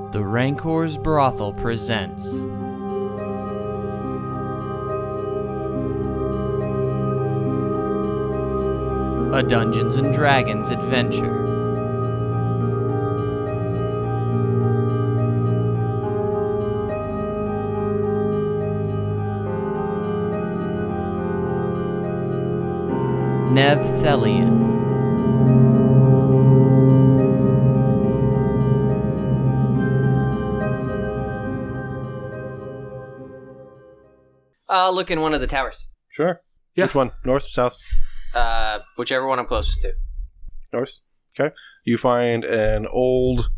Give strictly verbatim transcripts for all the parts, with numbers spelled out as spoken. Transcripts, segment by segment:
The Rancor's Brothel presents a Dungeons and Dragons adventure. Nevthelion. I'll look in one of the towers. Sure. Yeah. Which one? North, south? Uh, whichever one I'm closest to. North. Okay. You find an old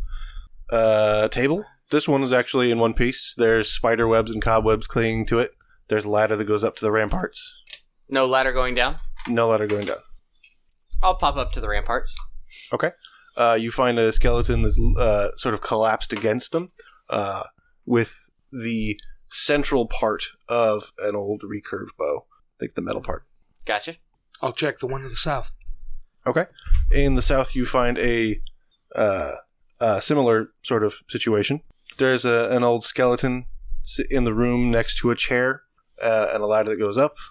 uh, table. This one is actually in one piece. There's spider webs and cobwebs clinging to it. There's a ladder that goes up to the ramparts. No ladder going down? No ladder going down. I'll pop up to the ramparts. Okay. Uh, you find a skeleton that's uh, sort of collapsed against them uh, with the central part of an old recurved bow. I think the metal part. Gotcha. I'll check the one to the south. Okay. In the south, you find a, uh, a similar sort of situation. There's a, an old skeleton in the room next to a chair uh, and a ladder that goes up.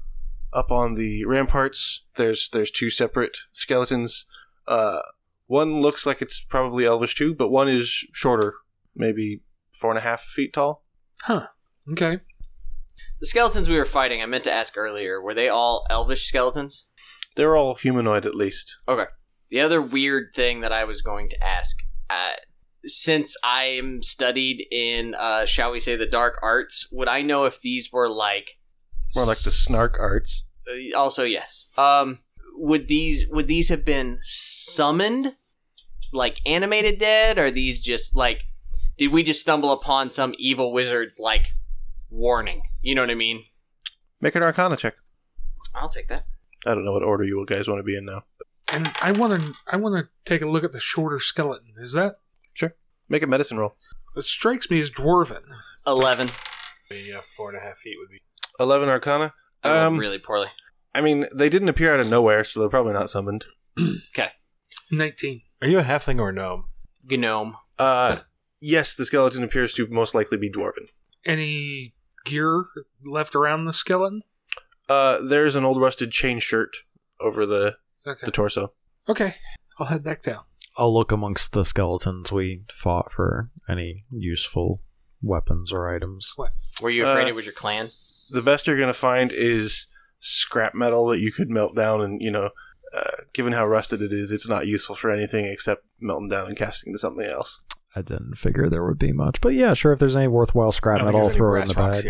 Up on the ramparts, there's there's two separate skeletons. Uh, one looks like it's probably elvish too, but one is shorter, maybe four and a half feet tall. Huh. Okay. The skeletons we were fighting, I meant to ask earlier, were they all elvish skeletons? They're all humanoid, at least. Okay. The other weird thing that I was going to ask, uh, since I'm studied in, uh, shall we say, the dark arts, would I know if these were like... More like the snark arts. Uh, also, yes. Um, would these would these have been summoned, like animated dead, or are these just like... Did we just stumble upon some evil wizard's, like, warning? You know what I mean? Make an Arcana check. I'll take that. I don't know what order you guys want to be in now. And I want to I want to take a look at the shorter skeleton. Is that? Sure. Make a medicine roll. It strikes me as dwarven. Eleven. Yeah, four and a half feet would be. eleven Arcana. I rolled Um, really poorly. I mean, they didn't appear out of nowhere, so they're probably not summoned. Okay. nineteen. Are you a halfling or a gnome? Gnome. Uh, yes, the skeleton appears to most likely be dwarven. Any gear left around the skeleton? Uh, there's an old rusted chain shirt over the, Okay. the torso. Okay. I'll head back down. I'll look amongst the skeletons we fought for any useful weapons or items. What? Were you afraid Uh, it was your clan? The best you're going to find is scrap metal that you could melt down, and, you know, uh, given how rusted it is, it's not useful for anything except melting down and casting to something else. I didn't figure there would be much, but yeah, sure. If there's any worthwhile scrap I don't metal, I'll think there's throw any it in the brass rocks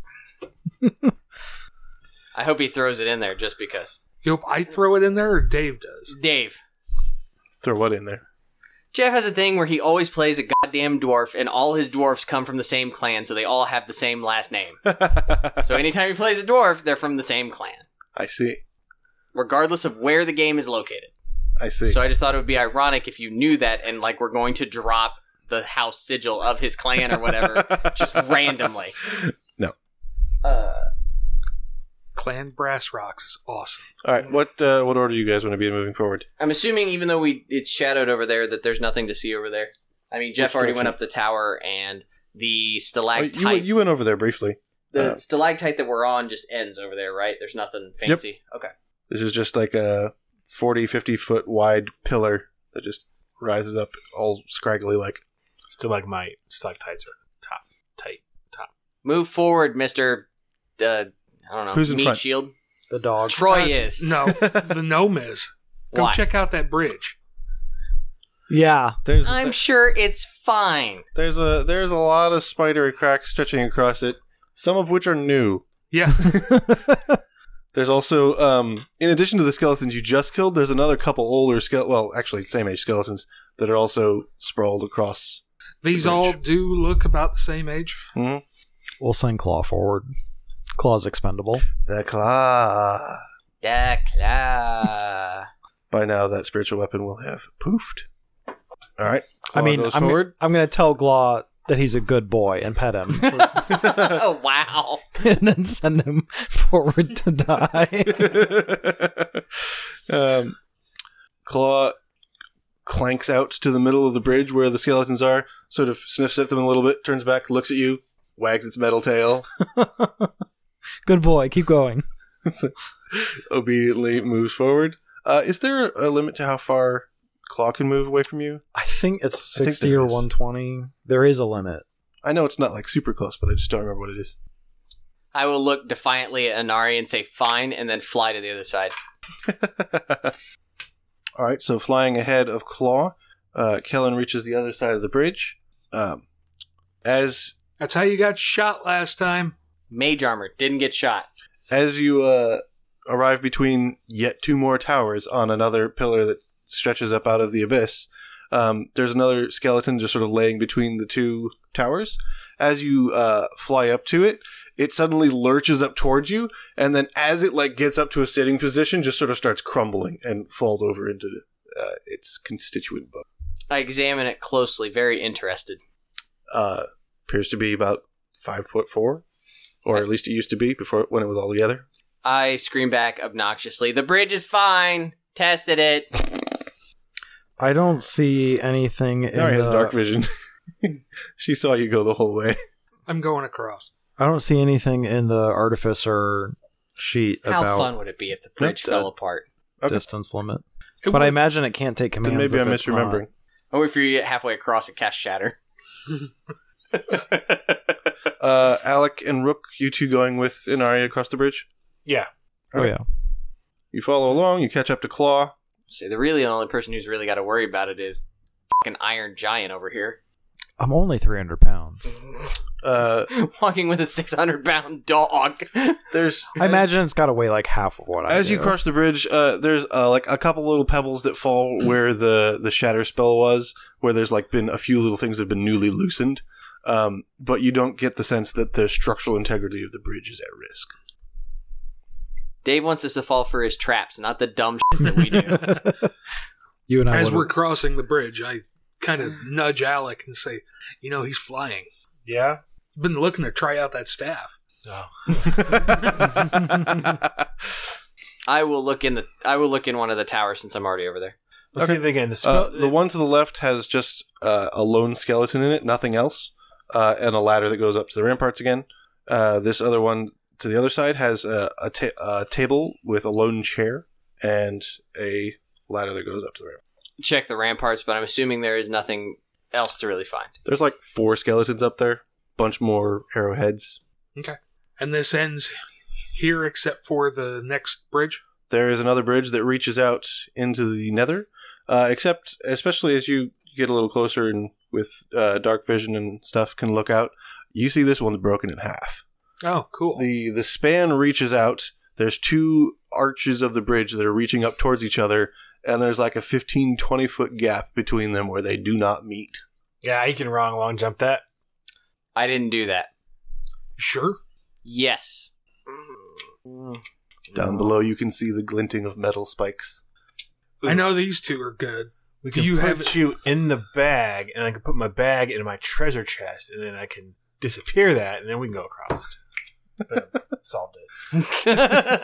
bag. here. I hope he throws it in there just because. You hope I throw it in there or Dave does? Dave. Throw what in there? Jeff has a thing where he always plays a goddamn dwarf, and all his dwarfs come from the same clan, so they all have the same last name. So anytime he plays a dwarf, they're from the same clan, I see. regardless of where the game is located. I see. So I just thought it would be ironic if you knew that, and like we're going to drop the house sigil of his clan or whatever, just randomly. No. Uh, Clan Brass Rocks is awesome. All right, what uh, what order do you guys want to be in moving forward? I'm assuming, even though we it's shadowed over there, that there's nothing to see over there. I mean, Jeff Which already direction? went up the tower, and the Oh, stalactite, you, you went over there briefly. the uh, stalactite that we're on just ends over there, right? There's nothing fancy. Okay. This is just like a forty, fifty foot wide pillar that just rises up all scraggly like. Stalagmite, stalactites are top, tight, top. Move forward, Mister Uh, I don't know. Who's in Meat front? Shield. The dog. Troy Uh, is. No, the gnome is. Go Why? check out that bridge. Yeah. There's I'm sure it's fine. there's a there's a lot of spidery cracks stretching across it, some of which are new. Yeah. There's also, um, in addition to the skeletons you just killed, there's another couple older skele- well, actually same age skeletons that are also sprawled across. These The bridge. all do look about the same age. Mm-hmm. We'll send Claw forward. Claw's expendable. The claw. Da claw. By now, that spiritual weapon will have poofed. All right. Claw I mean, goes I'm, forward. I'm going to tell Claw that he's a good boy and pet him. Oh, wow. And then send him forward to die. um, Claw clanks out to the middle of the bridge where the skeletons are, sort of sniffs at them a little bit, turns back, looks at you, wags its metal tail. Good boy. Keep going. Obediently moves forward. Uh, is there a limit to how far Claw can move away from you? I think it's I think sixty there or is. one twenty. There is a limit. I know it's not like super close, but I just don't remember what it is. I will look defiantly at Inari and say fine, and then fly to the other side. All right, so flying ahead of Claw, uh, Kellen reaches the other side of the bridge. Um, as That's how you got shot last time. Mage armor, didn't get shot. as you uh, arrive between yet two more towers on another pillar that stretches up out of the abyss, um, there's another skeleton just sort of laying between the two towers. As you uh, fly up to it, it suddenly lurches up towards you, and then as it like gets up to a sitting position, just sort of starts crumbling and falls over into uh, its constituent bone. I examine it closely, very interested. Uh, appears to be about five foot four, or at least it used to be before when it was all together. I scream back obnoxiously, "The bridge is fine! Tested it!" I don't see anything in Nari has the, dark vision. She saw you go the whole way. I'm going across. I don't see anything in the artificer sheet How about fun would it be if the bridge Nope, fell uh, apart? Okay. distance limit. It But I would- imagine it can't take Then commands. maybe if I'm it's not. misremembering. Or if you get halfway across and cast Shatter. Uh, Alec and Rook, you two going with Inari across the bridge? Yeah. Oh yeah. You follow along, you catch up to Claw. So the really only person who's really got to worry about it is fucking Iron Giant over here. I'm only three hundred pounds. Uh, Walking with a six hundred pound dog. there's I imagine it's got to weigh like half of what I as do. you cross the bridge, uh, there's uh, like a couple little pebbles that fall where the, the shatter spell was, where there's like been a few little things that have been newly loosened, um, but you don't get the sense that the structural integrity of the bridge is at risk. Dave wants us to fall for his traps, not the dumb shit that we do. You and I As would've- we're crossing the bridge, I kind of nudge Alec and say, you know, he's flying. Yeah. Been looking to try out that staff. Oh. I will look in the I will look in one of the towers since I'm already over there. Let's Okay. see it again. The spell. Uh, the one to the left has just uh, a lone skeleton in it, nothing else, uh, and a ladder that goes up to the ramparts again. Uh, this other one to the other side has a, a, ta- a table with a lone chair and a ladder that goes up to the ramp. Check the ramparts, but I'm assuming there is nothing else to really find. There's like four skeletons up there, bunch more arrowheads. Okay. And this ends here except for the next bridge? There is another bridge that reaches out into the nether, uh, except especially as you get a little closer and with uh, dark vision and stuff can look out, you see this one's broken in half. Oh, cool. The the span reaches out. There's two arches of the bridge that are reaching up towards each other, and there's like a fifteen, twenty foot gap between them where they do not meet. Yeah, you can wrong long jump that. I didn't do that. Sure. Yes. Down below you can see the glinting of metal spikes. I know these two are good. We Do can you put have- you in the bag, and I can put my bag in my treasure chest, and then I can disappear that, and then we can go across. Boom. Solved it.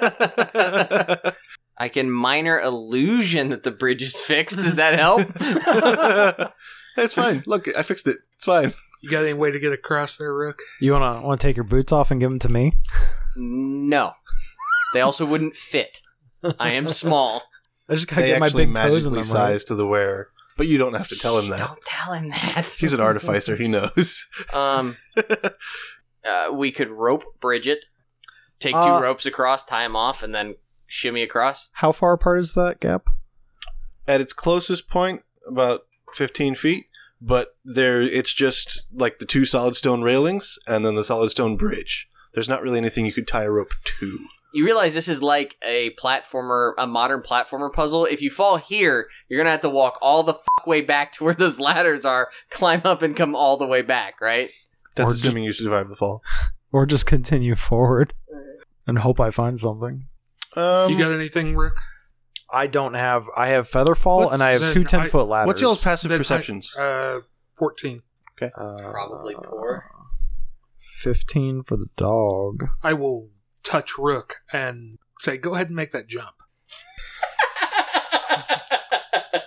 I can minor illusion that the bridge is fixed. Does that help? It's fine. Look, I fixed it. It's fine. You got any way to get across there, Rook? You wanna wanna take your boots off and give them to me? No. They also wouldn't fit. I am small. I just gotta They get my actually big toes in magically them. Right? sized to the wearer, but you don't have to tell him that. Don't tell him that. He's an artificer. He knows. Um, uh, we could rope Bridget, take two Uh, ropes across, tie them off, and then shimmy across. How far apart is that gap? At its closest point, about fifteen feet, but there it's just like the two solid stone railings and then the solid stone bridge. There's not really anything you could tie a rope to. You realize this is like a platformer, a modern platformer puzzle. If you fall here, you're gonna have to walk all the fuck way back to where those ladders are, climb up, and come all the way back, right? That's Or assuming you survive the fall. Or just continue forward and hope I find something. Um, You got anything, Rook? I don't have. I have featherfall What's- and I have then two I- ten foot ladders. what's y'all's passive Then I- perceptions? Uh, fourteen. Uh, Probably poor. Fifteen for the dog. I will touch Rook and say, go ahead and make that jump.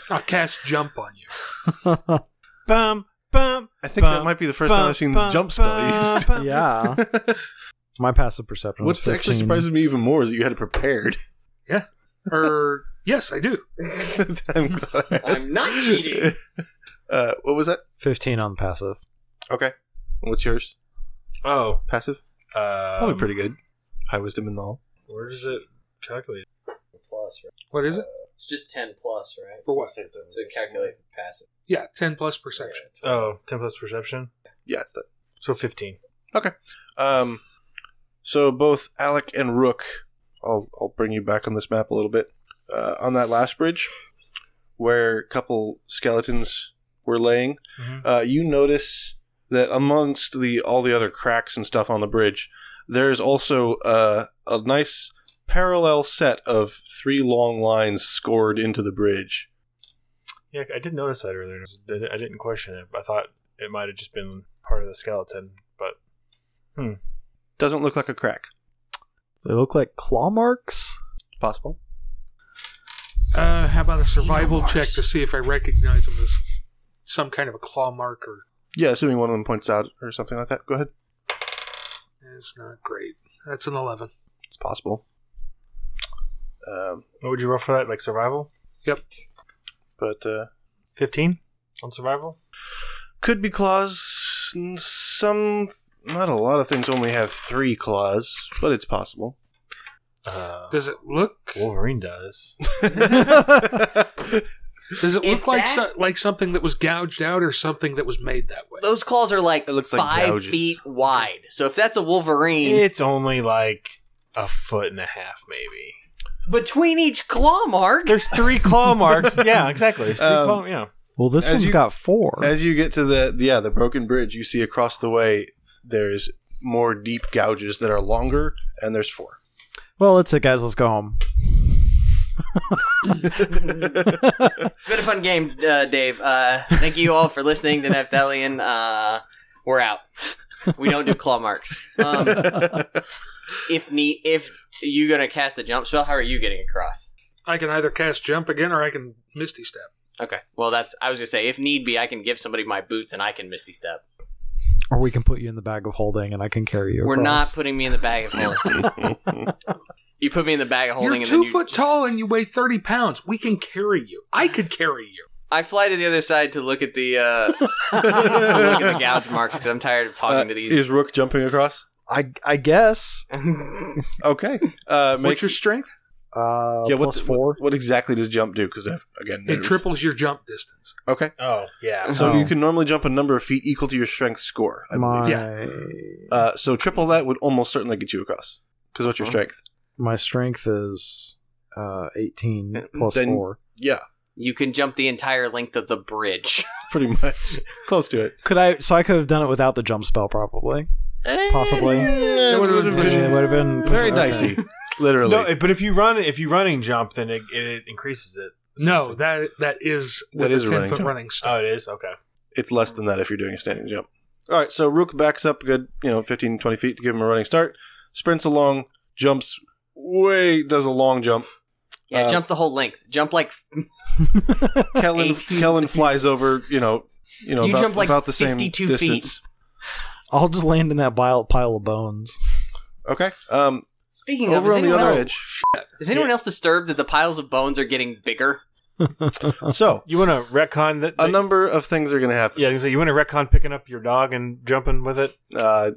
I'll cast jump on you. Bum, bum. I think that might be the first time I've seen the jump spell used. Yeah. My passive perception was What's actually fifteen. surprises me even more is that you had it prepared. Yeah. Or, yes, I do. I'm, glad. I'm not cheating. Uh, what was that? fifteen on passive. Okay. What's yours? Oh, Passive? um, Probably pretty good. High wisdom and all. Where does it calculate? Plus, right? What is it? It's just ten plus, right? For what? So calculate passive. Yeah, ten plus perception. Oh, ten plus perception. Yeah, it's that. So fifteen. Um, so both Alec and Rook, I'll I'll bring you back on this map a little bit. Uh, on that last bridge, where a couple skeletons were laying, Mhm. uh, you notice that amongst the all the other cracks and stuff on the bridge, there's also uh, a nice parallel set of three long lines scored into the bridge. Yeah, I did notice that earlier. I didn't question it. I thought it might have just been part of the skeleton, but Doesn't look like a crack. They look like claw marks. Possible. Uh, how about a survival check to see if I recognize them as some kind of a claw mark or... Yeah, assuming one of them points out or something like that. Go ahead. It's not great. That's an eleven. It's possible. Um, what would you roll for that? Like survival? Yep. but uh, Fifteen on survival. could be claws. Some, not a lot of things only have three claws, but it's possible. Uh, Does it look... Wolverine does. Does it If look like that- so, like something that was gouged out or something that was made that way? Those claws are like, It looks like five gouges. feet wide. So if that's a Wolverine, It's only like a foot and a half, maybe. between each claw mark, There's three claw marks. Yeah, exactly. There's three Um, claw. Yeah. Well, this As one's you- got four. As you get to the yeah the broken bridge, you see across the way there's more deep gouges that are longer, and there's four. Well, that's it, guys. Let's go home. it's been a fun game, uh, Dave. Uh, thank you all for listening to Nephtalian. Uh, we're out. We don't do claw marks. Um, if ne- if you gonna cast the jump spell, how are you getting across? I can either cast jump again or I can Misty Step. Okay. Well, that's. I was gonna say, if need be, I can give somebody my boots and I can Misty Step. Or we can put you in the bag of holding and I can carry you We're across. not putting me in the bag of holding. You put me in the bag of holding, You're and two then you foot tall and you weigh thirty pounds. We can carry you. I could carry you. I fly to the other side to look at the uh, to look at the gouge marks because I'm tired of talking Uh, to these. is Rook jumping across? I I guess. Okay. Uh, make, What's your strength? Uh, yeah, plus what, four. What, what exactly does jump do? Because again, It there's- triples your jump distance. Okay. Oh, yeah. So Oh. you can normally jump a number of feet equal to your strength score. I my believe. Yeah. Uh, so triple that would almost certainly get you across. Because what's your Oh. strength? my strength is uh, eighteen plus Then- four. Yeah, You can jump the entire length of the bridge. pretty much. Close to it. Could I? So I could have done it without the jump spell, probably. Possibly. It would have been Yeah, it would have been very okay. dicey. Literally. No, but if you run, if you running jump, then it, it increases it. No, that that is That with is a a ten running foot jump. running Oh, start. it is? Okay. It's less than that if you're doing a standing jump. All right, so Rook backs up a good, you know, fifteen, twenty feet to give him a running start. Sprints along, jumps way, does a long jump. Yeah, Uh, jump the whole length. Jump like Kellen, eighteen Kellen flies over, you know, you know, You about, jump like about the same fifty-two distance. I'll just land in that pile, pile of bones. Okay. Um, Speaking of, over is on the anyone, other else, edge. is anyone else disturbed that the piles of bones are getting bigger? So You want to retcon that? a that- number of things are going to happen. Yeah, I was gonna say, you want to retcon picking up your dog and jumping with it? Uh,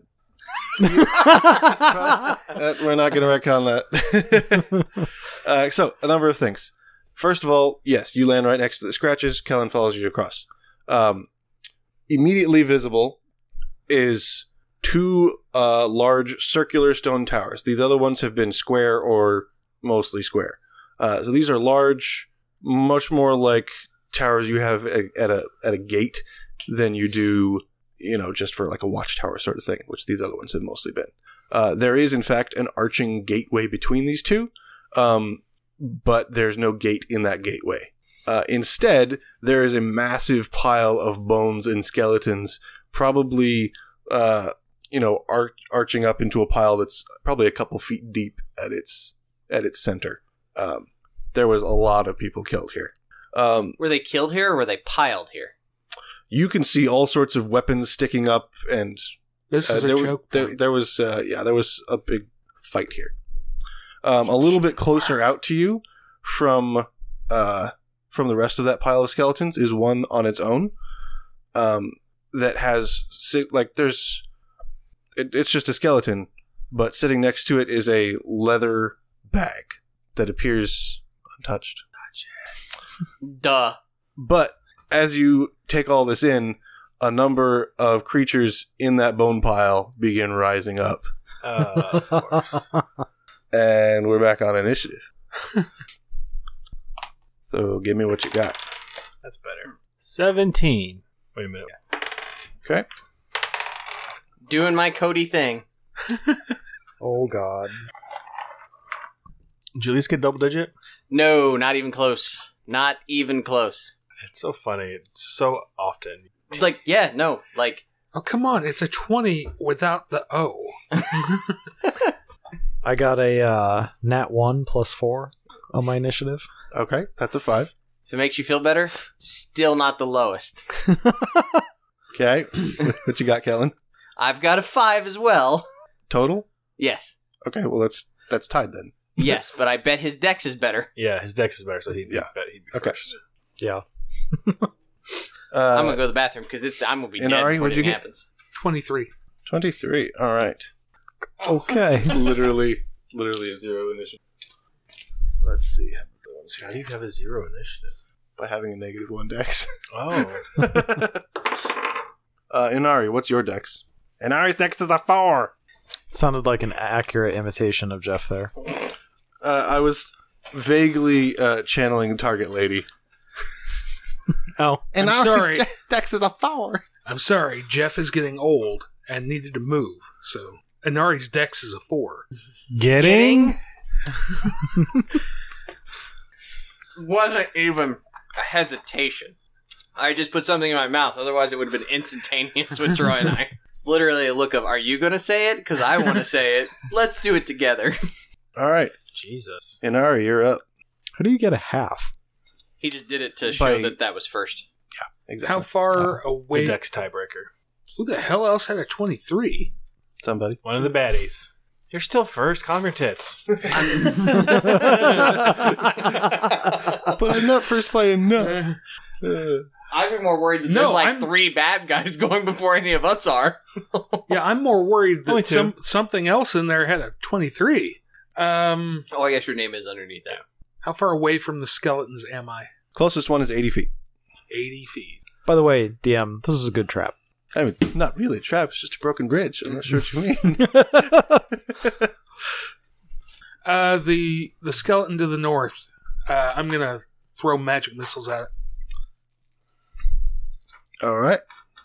that- we're not going to retcon that. uh, so, a number of things. First of all, yes, you land right next to the scratches. Kellen follows you across. Um, immediately visible is two uh, large circular stone towers. These other ones have been square or mostly square. Uh, so these are large, much more like towers you have a, at a at a gate than you do, you know, just for like a watchtower sort of thing, which these other ones have mostly been. Uh, there is, in fact, an arching gateway between these two, um, but there's no gate in that gateway. Uh, instead, there is a massive pile of bones and skeletons, probably, uh, you know, ar- arching up into a pile that's probably a couple feet deep at its at its center. Um, there was a lot of people killed here. Um, Were they killed here or were they piled here? you can see all sorts of weapons sticking up, and This uh, is a there, were- joke. there, point. there was, uh, yeah, there was a big fight here. Um, a little bit closer out to you from uh, from the rest of that pile of skeletons is one on its own um, that has si- like there's it, it's just a skeleton, but sitting next to it is a leather bag that appears untouched. Duh. But as you take all this in, a number of creatures in that bone pile begin rising up, Uh, of course. and we're back on initiative. So give me what you got. That's better. Seventeen. Wait a minute. Okay. Doing my Cody thing. Oh God. Did you at least get double digit? No, not even close. Not even close. It's so funny. So often. Like, yeah, no. Like, Oh, come on. It's a twenty without the O. I got a uh, nat one plus four on my initiative. Okay, that's a five. if it makes you feel better, still not the lowest. Okay. What you got, Kellen? I've got a five as well. Total? Yes. Okay, well that's that's tied then. Yes, but I bet his dex is better. Yeah, his dex is better, so he'd Yeah. bet he'd be Okay. first. Yeah. Uh, I'm gonna go to the bathroom because it's I'm gonna be and dead Ari, before what'd you anything get? happens. twenty-three. twenty-three. All right. Okay. literally, literally a zero initiative. Let's see. How about the ones How here? do you have a zero initiative? By having a negative one dex. Oh. uh, Inari, what's your dex? Inari's dex is a four. Sounded like an accurate imitation of Jeff there. Uh, I was vaguely uh, channeling the target lady. Oh. I'm sorry. dex is a four. I'm sorry. Jeff is getting old and needed to move. So Inari's dex is a four. Getting? Wasn't even a hesitation. I just put something in my mouth. Otherwise, it would have been instantaneous with Troy and I. It's literally a look of, are you going to say it? Because I want to say it. Let's do it together. All right. Jesus. Inari, you're up. How do you get a half? He just did it to show By- that that was first. Exactly. How far The away? dex tiebreaker. Who the hell else had a twenty-three? Somebody. One of the baddies. You're still first. Calm your tits. But I'm not first by enough. Uh, I'd be more worried that No, there's like I'm- three bad guys going before any of us are. Yeah, I'm more worried Only that two. some something else in there had a twenty-three. Um, Oh, I guess your name is underneath that. how far away from the skeletons am I? closest one is eighty feet. eighty feet. By the way, D M, this is a good trap. I mean, not really a trap. It's just a broken bridge. I'm not sure what you mean. Uh, the the skeleton to the north. Uh, I'm gonna throw magic missiles at it. All right.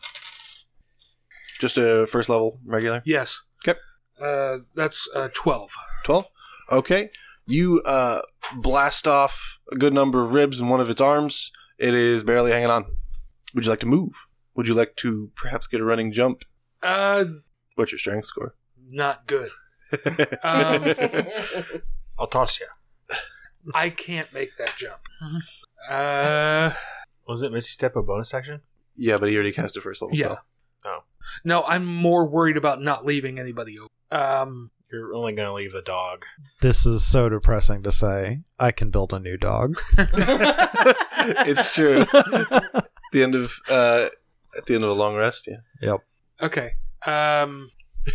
Just a first level regular. Yes. Okay. Uh, that's uh, twelve. twelve? Okay. You uh, blast off a good number of ribs in one of its arms. It is barely hanging on. Would you like to move? Would you like to perhaps get a running jump? Uh, What's your strength score? not good. Um, I'll toss you. I can't make that jump. Uh, Was it Misty Step a bonus action? Yeah, but he already cast a first level yeah. spell. Oh. No, I'm more worried about not leaving anybody open. Um, You're only going to leave the dog. This is so depressing to say. I can build a new dog. It's true. At the end of uh, at the end of a long rest, yeah. Yep. okay. Um,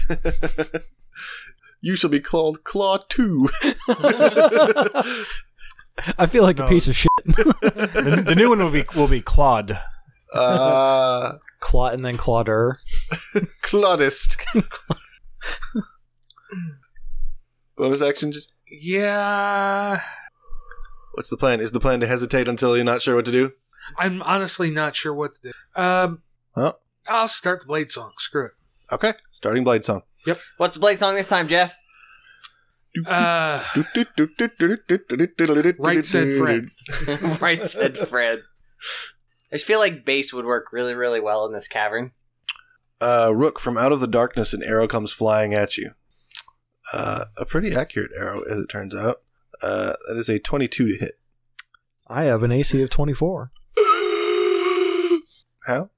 You shall be called Claw Two. I feel like No. a piece of shit. the, the new one will be will be Claude. Uh, Clot and then Clauder. Claudist. Bonus action. yeah. What's the plan? Is the plan to hesitate until you're not sure what to do? I'm honestly not sure what to do. Um, Huh? I'll start the blade song. Screw it. Okay. Starting Blade Song. What's the blade song this time, Jeff? Uh, right said Fred. Right said Fred. I just feel like bass would work really, really well in this cavern. Uh, Rook, from out of the darkness, an arrow comes flying at you. Uh, a pretty accurate arrow, as it turns out. Uh, that is a twenty-two to hit. I have an A C of twenty-four. How?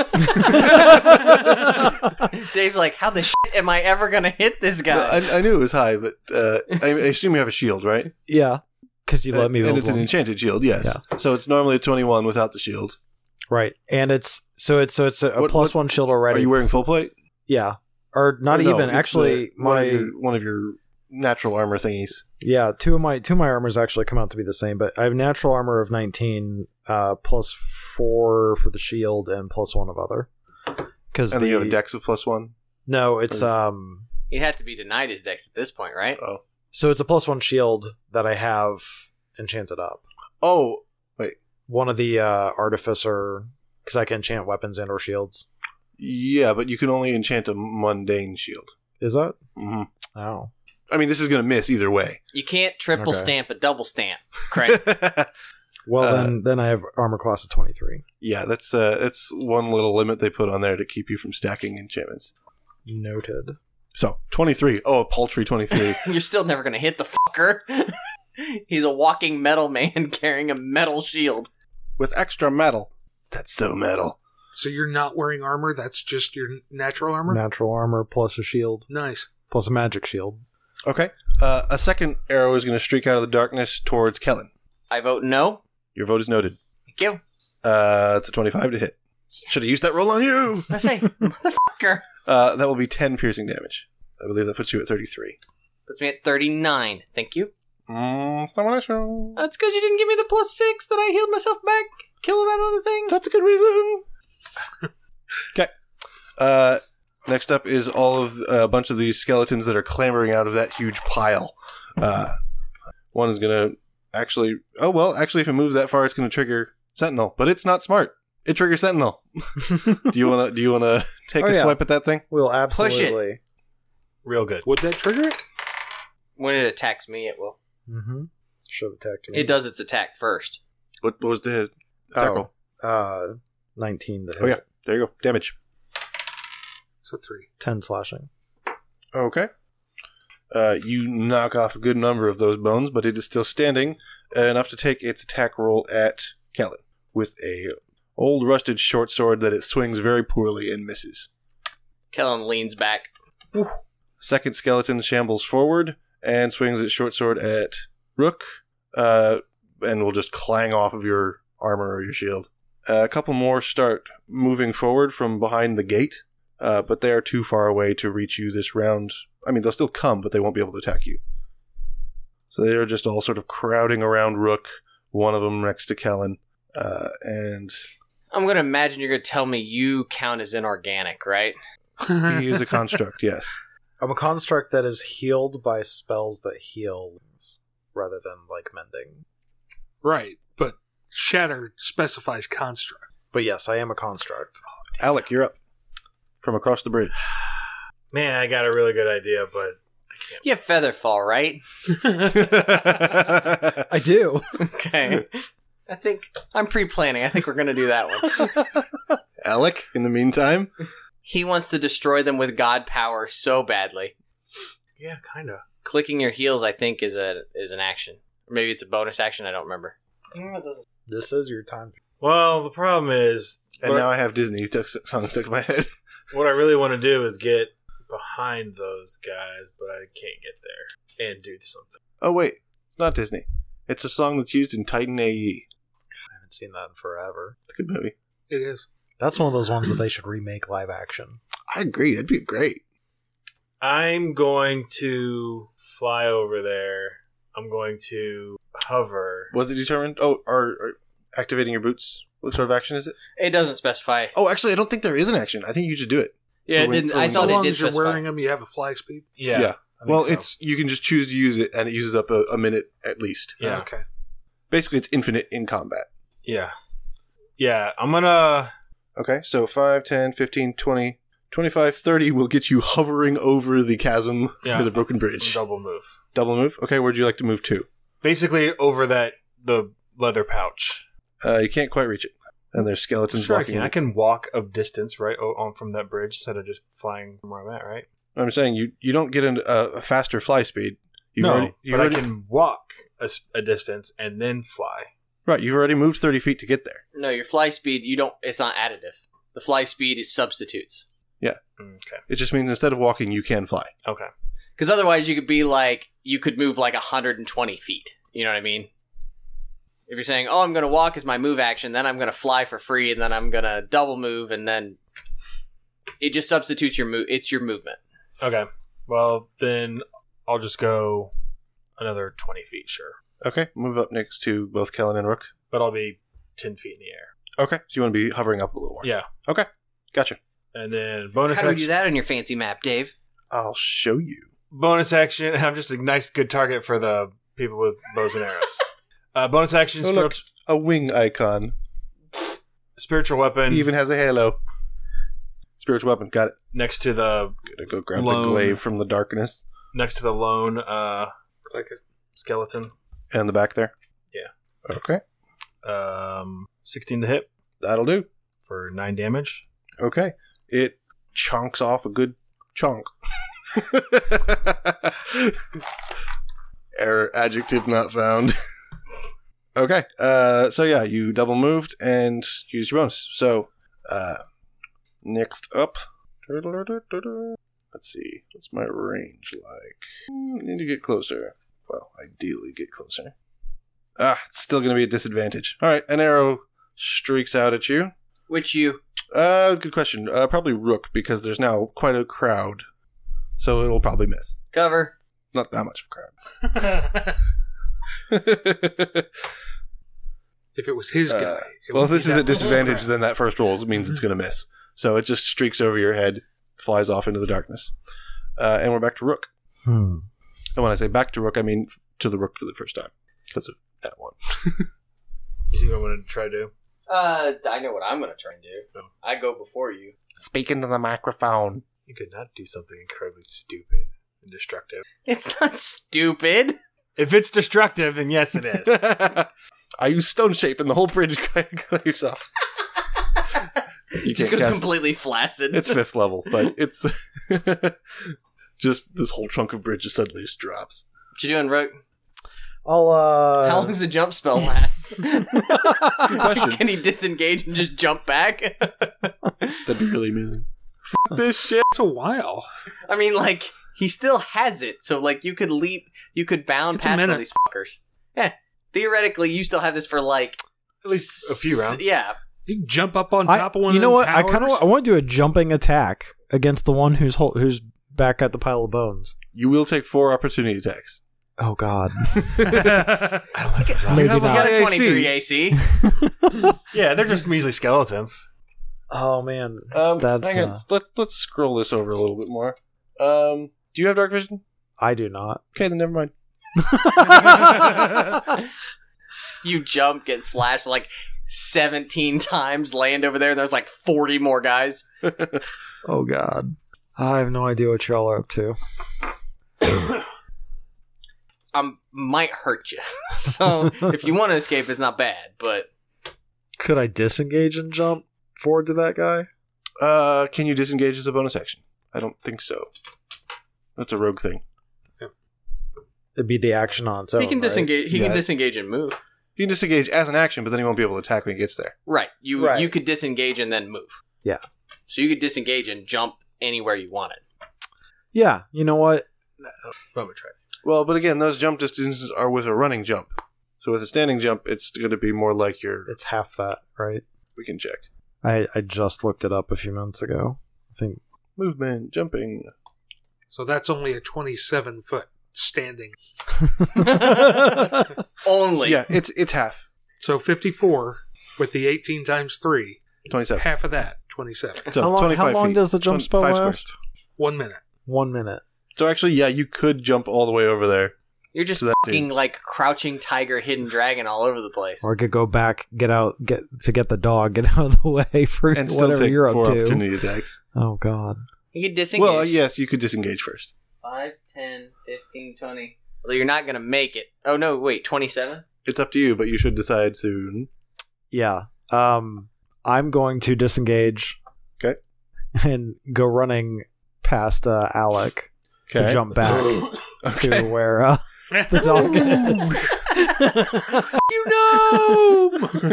Dave's like, how the shit am I ever gonna hit this guy? I, I knew it was high, but uh, I, I assume you have a shield, right? Yeah, because you let me and build it's an one. enchanted shield, yes. Yeah. So it's normally a twenty-one without the shield. Right, and it's so it's so it's a, a What- plus what- one shield already. Are you wearing full plate? Yeah, or not Or no, even. it's Actually, the- one my of your, one of your natural armor thingies. yeah, two of my two of my armors actually come out to be the same. But I have natural armor of nineteen, uh, plus four for the shield, and plus one of other. Because And the then you have a dex of plus one. no, it's Or- um. He'd have to be denied his dex at this point, right? Oh. So it's a plus one shield that I have enchanted up. Oh, One of the uh, artificer, because I can enchant weapons and or shields. yeah, but you can only enchant a mundane shield. Is that? hmm Oh. I mean, this is going to miss either way. You can't triple Okay. stamp a double stamp, Craig. Well, Uh, then then I have armor class of twenty-three. Yeah, that's uh, that's one little limit they put on there to keep you from stacking enchantments. Noted. So twenty-three. Oh, a paltry twenty-three. You're still never gonna hit the fucker. He's a walking metal man carrying a metal shield. With extra metal. That's so metal. So you're not wearing armor? That's just your natural armor? Natural armor plus a shield Nice. plus a magic shield. Okay. Uh, a second arrow is going to streak out of the darkness towards Kellen. I vote no. Your vote is noted. Thank you. Uh, it's a twenty-five to hit. Should have used that roll on you. I say, motherfucker. Uh, that will be ten piercing damage. I believe that puts you at thirty-three. Puts me at thirty-nine. Thank you. Mm, it's not what I show. That's because you didn't give me the plus six that I healed myself back, killing that other thing. That's a good reason. Okay. Uh, next up is all of uh, a bunch of these skeletons that are clambering out of that huge pile. Uh, one is going to actually... Oh, well, actually, if it moves that far, it's going to trigger Sentinel. But it's not smart. It triggers Sentinel. do you want to? Do you want to take Oh, a yeah. swipe at that thing? We'll Push it. absolutely. Real good. Would that trigger it? When it attacks me, it will. Mm-hmm. Should attack me. It does its attack first. What, what was the attack Oh. roll? Uh, nineteen to hit. Oh, yeah. There you go. Damage. So three. ten slashing. Okay. Uh, you knock off a good number of those bones, but it is still standing uh, enough to take its attack roll at Kellen with a old rusted short sword that it swings very poorly and misses. Kellen leans back. Second skeleton shambles forward and swings its short sword at Rook, uh, and will just clang off of your armor or your shield. Uh, a couple more start moving forward from behind the gate, uh, but they are too far away to reach you this round. I mean, they'll still come, but they won't be able to attack you. So they are just all sort of crowding around Rook, one of them next to Kellen, uh, and I'm going to imagine you're going to tell me you count as inorganic, right? he is a construct, yes. I'm a construct that is healed by spells that heal rather than like mending. Right, but Shatter specifies construct. But yes, I am a construct. Alec, you're up. From across the bridge. Man, I got a really good idea, but You have Featherfall, right? I do. Okay. I think I'm pre-planning. I think we're going to do that one. Alec, in the meantime? He wants to destroy them with god power so badly. yeah, kind of. Clicking your heels, I think, is a is an action. Or maybe it's a bonus action. I don't remember. This is your time. Well, the problem is, And what, now I have Disney's song stuck in my head. what I really want to do is get behind those guys, but I can't get there and do something. Oh, wait. It's not Disney. It's a song that's used in Titan A E. I haven't seen that in forever. It's a good movie. It is. That's one of those ones that they should remake live action. I agree. That'd be great. I'm going to fly over there. I'm going to hover. Was it determined? Oh, are, are activating your boots? What sort of action is it? It doesn't specify. Oh, actually, I don't think there is an action. I think you just do it. Yeah, it For when- didn't. for I when- As thought it long did as you're specify. wearing them, you have a fly speed. Yeah. Yeah. I think Well, so. it's you can just choose to use it, and it uses up a, a minute at least. Yeah. Oh, okay. Basically, it's infinite in combat. Yeah. Yeah, I'm gonna... Okay, so five, ten, fifteen, twenty, twenty-five, thirty will get you hovering over the chasm Yeah. or the broken bridge. double move. Double move? Okay, where'd you like to move to? Basically, over that, the leather pouch. Uh, you can't quite reach it. And there's skeletons Sure, I blocking can. it. I can walk a distance, right, o- on from that bridge instead of just flying from where I'm at, right? I'm saying you, you don't get an, a, a faster fly speed. You no, already, you but already, I can walk a, s- a distance and then fly. Right, you've already moved thirty feet to get there. No, your fly speed, you don't. It's not additive. The fly speed is substitutes. Okay. It just means instead of walking, you can fly. Okay. Because otherwise, you could be like, you could move like one hundred twenty feet. You know what I mean? If you're saying, oh, I'm going to walk as my move action, then I'm going to fly for free, and then I'm going to double move, and then it just substitutes your move. It's your movement. Okay. Well, then I'll just go another twenty feet, sure. Okay, move up next to both Kellen and Rook. But I'll be ten feet in the air. Okay, so you want to be hovering up a little more. Yeah. Okay, gotcha. And then bonus How do we action. do that on your fancy map, Dave? I'll show you. Bonus action. I'm just a nice, good target for the people with bows and arrows. uh, bonus action. Oh, Spirit- look, a wing icon. spiritual weapon. He even has a halo. Spiritual weapon, got it. next to the Gonna go grab Lone. the glaive from the darkness. next to the lone uh, Like it. skeleton. And the back there. Yeah. Okay, Um, sixteen to hit that'll do. for nine damage. Okay. It chunks off a good chunk. Error, adjective not found. Okay. Uh, so yeah, you double moved and used your bonus. So, uh, next up. Let's see. What's my range like? Hmm, need to get closer. Well, ideally get closer. Ah, it's still going to be a disadvantage. All right, an arrow streaks out at you. Which you... Uh, good question. Uh, probably Rook, because there's now quite a crowd. So it'll probably miss. Cover. Not that much of a crowd. If it was his Uh, guy. it well, if would this be is that a disadvantage, little then that first roll means it's going to miss. So it just streaks over your head, flies off into the darkness. Uh, and we're back to Rook. Hmm. And when I say back to Rook, I mean to the Rook for the first time. Because of that one. You see what I'm going to try to do? Uh, I know what I'm going to try and do. I go before you. Speaking to the microphone. You could not do something incredibly stupid and destructive. It's not stupid. If it's destructive, then yes, it is. I use stone shape and the whole bridge clears off. You Just can't goes cast- completely flaccid. It's fifth level, but it's just this whole chunk of bridge just suddenly just drops. What you doing, Rook? I'll, uh... How long does the jump spell last? question. Can he disengage and just jump back? That'd be really mean. F- this shit. It's a while. I mean, like, he still has it, so, like, you could leap, you could bound It's a past all minute. these fuckers. Yeah. Theoretically, you still have this for, like... At least a few rounds. Yeah. You can jump up on I, top of one you of know them what? I kind of towers. I want to do a jumping attack against the one who's hol- who's back at the pile of bones. You will take four opportunity attacks. Oh God! I don't like those Maybe You odds. not. got a A C. twenty-three A C. Yeah, they're just measly skeletons. Oh man, Um, That's, hang on. uh, Let's let's scroll this over a little bit more. Um, do you have dark vision? I do not. Okay, then never mind. You jump, get slashed, like, seventeen times, land over there, and there's, like, forty more guys. Oh God, I have no idea what y'all are up to. Um, might hurt you. So, if you want to escape, it's not bad, but... Could I disengage and jump forward to that guy? Uh, can you disengage as a bonus action? I don't think so. That's a rogue thing. It'd be the action on its own. he can right? disengage. He Yeah. can disengage and move. You can disengage as an action, but then he won't be able to attack when he gets there. Right. You Right. you could disengage and then move. Yeah. So you could disengage and jump anywhere you wanted. Yeah, you know what? I'm gonna try. Well, but again, those jump distances are with a running jump. So with a standing jump, it's going to be more like your... It's half that, right? We can check. I I just looked it up a few minutes ago. I think. Movement, jumping. So that's only a twenty-seven foot standing. Only. Yeah, it's it's half. So fifty-four with the eighteen times three. twenty-seven. Half of that, twenty-seven. So how long, twenty-five how long feet. does the jump Twen- spell five last? squares. One minute. One minute. So actually, yeah, you could jump all the way over there. You're just So that fucking like crouching tiger, hidden dragon all over the place. Or I could go back, get out, get to get the dog, get out of the way for And still whatever take you're four up to. opportunity attacks. Oh God. You could disengage. Well, yes, you could disengage first. five, ten, fifteen, twenty. Well, you're not going to make it. Oh, no, wait, twenty-seven? It's up to you, but you should decide soon. Yeah. Um, I'm going to disengage. Okay. And go running past uh, Alec Okay. to jump back Okay. to where uh, the dog is. You know.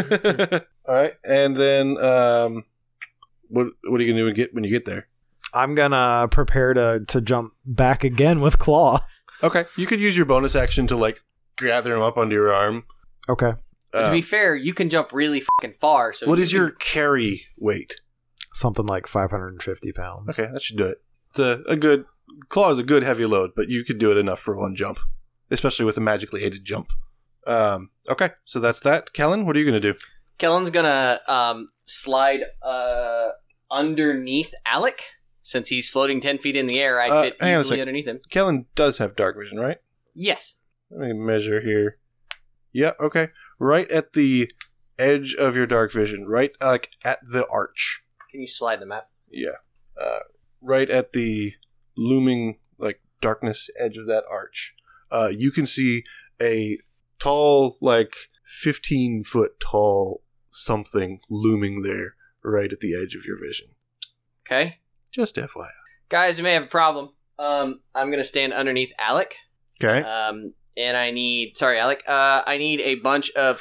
All right, and then um, what what are you gonna do when you get when you get there? I'm gonna prepare to to jump back again with claw. Okay, you could use your bonus action to like gather him up under your arm. Okay. to Uh, be fair, you can jump really fucking far. So what you is can- your carry weight? Something like five hundred fifty pounds. Okay, that should do it. It's a, a good claw is a good heavy load, but you could do it enough for one jump, especially with a magically aided jump. Um, okay, so that's that. Kellen, what are you gonna do? Kellen's gonna um, slide uh, underneath Alec since he's floating ten feet in the air. I Uh, fit hang on a easily sec. underneath him. Kellen does have dark vision, right? Yes. Let me measure here. Yeah, okay. Right at the edge of your dark vision, right like at the arch. Can you slide the map? Yeah. Uh, right at the looming like darkness edge of that arch. Uh, you can see a tall, like fifteen foot tall something looming there right at the edge of your vision. Okay. Just F Y I. Guys, we may have a problem. Um, I'm gonna stand underneath Alec. Okay. Um, and I need sorry, Alec. Uh, I need a bunch of.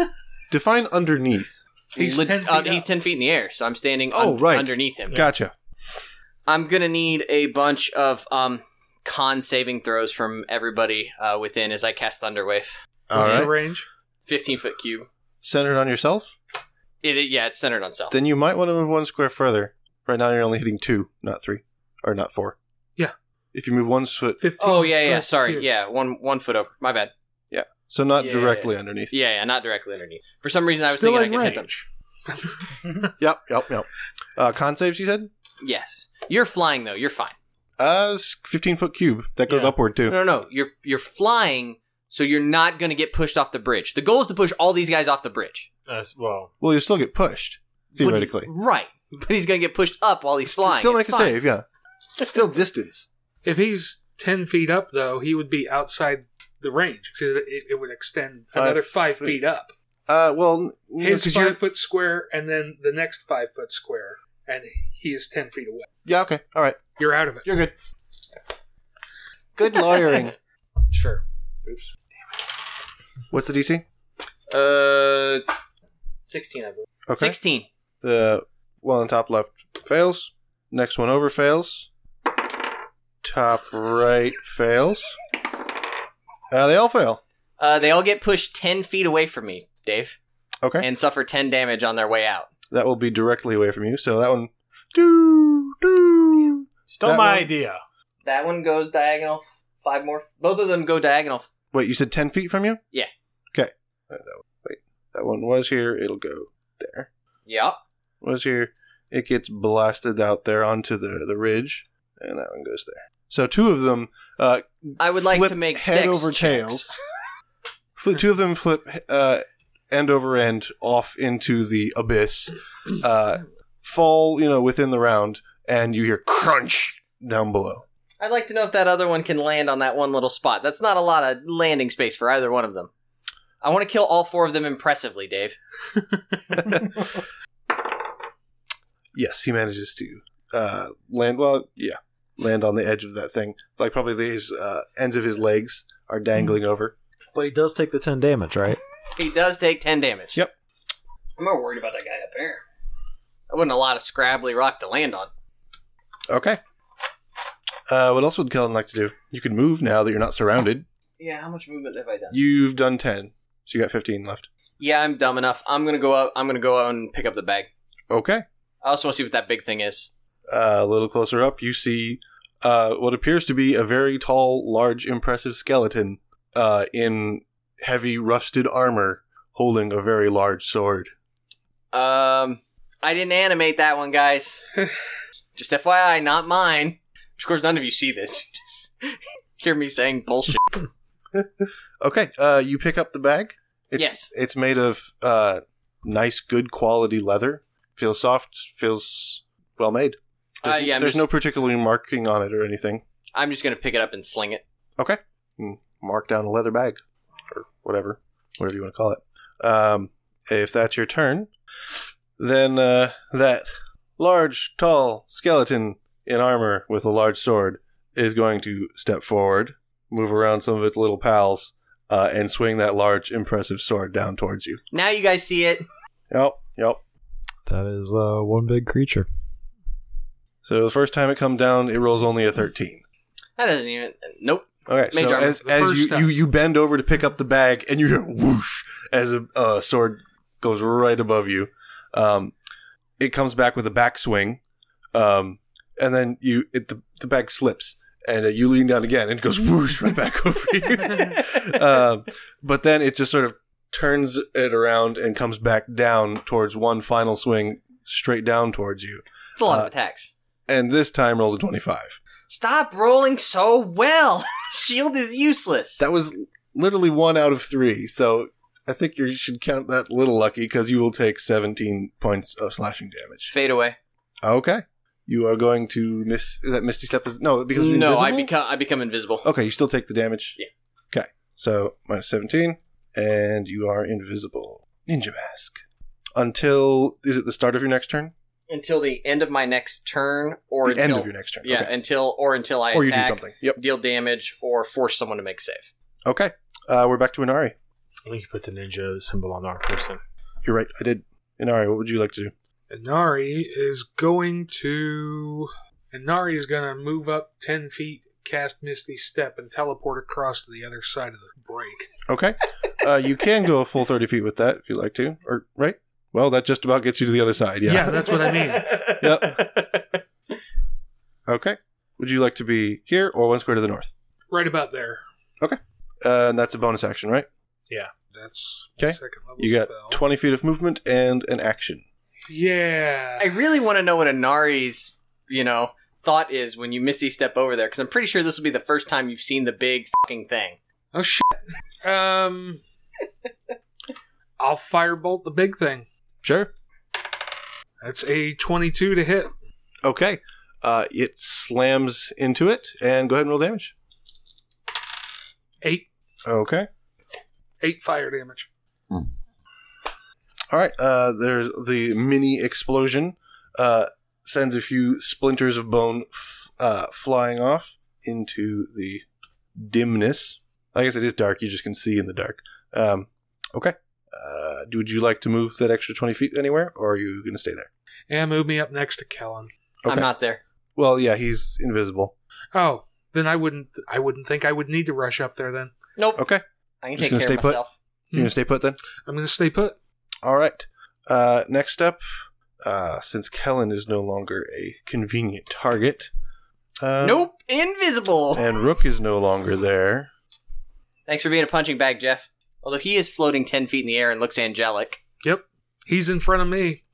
Define underneath. He's lit- ten feet uh, up. He's ten feet in the air, so I'm standing. Oh, un- right. underneath him. Gotcha. I'm gonna need a bunch of um con saving throws from everybody uh, within as I cast Thunderwave. All What's the right. range? Fifteen foot cube. Centered on yourself? It, it- yeah, it's centered on self. Then you might want to move one square further. Right now you're only hitting two, not three. Or not four. Yeah. If you move one foot, Fifteen. Oh yeah, yeah. foot Sorry, cube. yeah. One one foot over. My bad. so not Yeah, directly yeah. underneath. Yeah, yeah. Not directly underneath. For some reason, I was Still thinking I in could hit them. range. Yep, yep, yep. Uh, con saves, you said? Yes. You're flying though. You're fine. Uh, it's fifteen foot cube. That goes Yeah. upward too. No, no, no. You're you're flying, so you're not going to get pushed off the bridge. The goal is to push all these guys off the bridge. Uh, well, Well, you still get pushed, theoretically. But he- right. But he's going to get pushed up while he's flying. Still It's make a fine. save, yeah. Still distance. If he's ten feet up, though, he would be outside the range because it, it would extend Five another five feet. feet up. Uh, well, His because five you're- foot square, and then the next five foot square, and he is ten feet away. yeah, okay, all right, You're out of it. you're good. Good lawyering. Sure. What's the D C? Uh, sixteen, I believe. Okay. Sixteen. The one on top left fails. Next one over fails. Top right fails. Uh, they all fail. Uh, they all get pushed ten feet away from me, Dave, Okay. and suffer ten damage on their way out. That will be directly away from you. So that one. Doo, doo. stole That my one- idea. That one goes diagonal. Five more. Both of them go diagonal. Wait, you said ten feet from you? Yeah. Okay. Uh, that, wait, that one was here. It'll go there. Yeah. Was here. It gets blasted out there onto the, the ridge, and that one goes there. So two of them uh, I would like flip to make head dex over checks. tails. Flip, two of them flip uh, end over end off into the abyss, uh, fall, you know, within the round, and you hear crunch down below. I'd like to know if that other one can land on that one little spot. That's not a lot of landing space for either one of them. I want to kill all four of them impressively, Dave. Yes, he manages to uh, land. Well, yeah, land on the edge of that thing. Like probably his uh, ends of his legs are dangling over. But he does take the ten damage, right? He does take ten damage. Yep. I'm more worried about that guy up there. That wasn't a lot of scrabbly rock to land on. Okay. Uh, what else would Kellen like to do? You can move now that you're not surrounded. Yeah, how much movement have I done? You've done ten, so you got fifteen left. Yeah, I'm dumb enough. I'm gonna go out. I'm gonna go out and pick up the bag. Okay. I also want to see what that big thing is. Uh, a little closer up, you see uh, what appears to be a very tall, large, impressive skeleton uh, in heavy, rusted armor, holding a very large sword. Um, I didn't animate that one, guys. Just F Y I, not mine. Of course, none of you see this. You just hear me saying bullshit. Okay, uh, you pick up the bag. It's, Yes. It's made of uh, nice, good quality leather. Feels soft, feels well made. There's, Uh, yeah, I'm there's just- no particular marking on it or anything. I'm just gonna pick it up and sling it. Okay. Mm, Mark down a leather bag. Or whatever. Whatever you want to call it. Um, if that's your turn, then uh, that large, tall skeleton in armor with a large sword is going to step forward, move around some of its little pals, uh, and swing that large, impressive sword down towards you. Now you guys see it. Yep, yep. That is uh, one big creature. So the first time it comes down, it rolls only a thirteen. That doesn't even. Nope. Okay, Mage so armor. as, The as first you, time. you, you bend over to pick up the bag, and you hear whoosh as a uh, sword goes right above you. Um, it comes back with a backswing, um, and then you it, the, the bag slips, and uh, you lean down again, and it goes whoosh right back over you. um, but then it just sort of turns it around and comes back down towards one final swing, straight down towards you. It's a lot Uh, of attacks. And this time rolls a twenty-five. Stop rolling so well. Shield is useless. That was literally one out of three, so I think you should count that a little lucky because you will take seventeen points of slashing damage. Fade away. Okay. You are going to miss. Is that Misty Step? Is, no, because you're No, I invisible? become I become invisible. Okay, you still take the damage? Yeah. Okay. So, minus seventeen, and you are invisible. Ninja Mask. Until. Is it the start of your next turn? Until the end of my next turn, or the until end of your next turn. yeah, Okay. until or until I Or you do attack, something. Yep. deal damage, or force someone to make a save. Okay. Uh, we're back to Inari. I think you put the ninja symbol on our person. You're right. I did. Inari, what would you like to do? Inari is going to. Inari is going to move up ten feet, cast Misty Step, and teleport across to the other side of the break. Okay. Uh, you can go a full thirty feet with that if you like to. Or, right? Well, that just about gets you to the other side. Yeah. Yeah, that's what I mean. Yep. Okay. Would you like to be here or one square to the north? Right about there. Uh, and that's a bonus action, right? That's Okay. second level You got spell. twenty feet of movement and an action. Yeah. I really want to know what Inari's, you know, thought is when you Misty Step over there, because I'm pretty sure this will be the first time you've seen the big fucking thing. Oh shit. Um, I'll firebolt the big thing. Sure. That's a twenty-two to hit. Okay. Uh, it slams into it, and go ahead and roll damage. Eight, Okay. eight fire damage. All right. Uh, there's the mini explosion. Uh, sends a few splinters of bone f- uh, flying off into the dimness. I guess it is dark. You just can see in the dark. Um, okay. Uh, would you like to move that extra twenty feet anywhere, or are you going to stay there? And move me up next to Kellen. Okay. I'm not there. Well, yeah, he's invisible. Oh, then I wouldn't. I wouldn't think I would need to rush up there. Then Nope. Okay. I can Just take gonna care stay of put? myself. You're going to stay put then? I'm going to stay put. All right. Uh, next up, uh, since Kellen is no longer a convenient target. Uh, Nope. Invisible. And Rook is no longer there. Thanks for being a punching bag, Jeff. Although he is floating ten feet in the air and looks angelic. Yep, he's in front of me.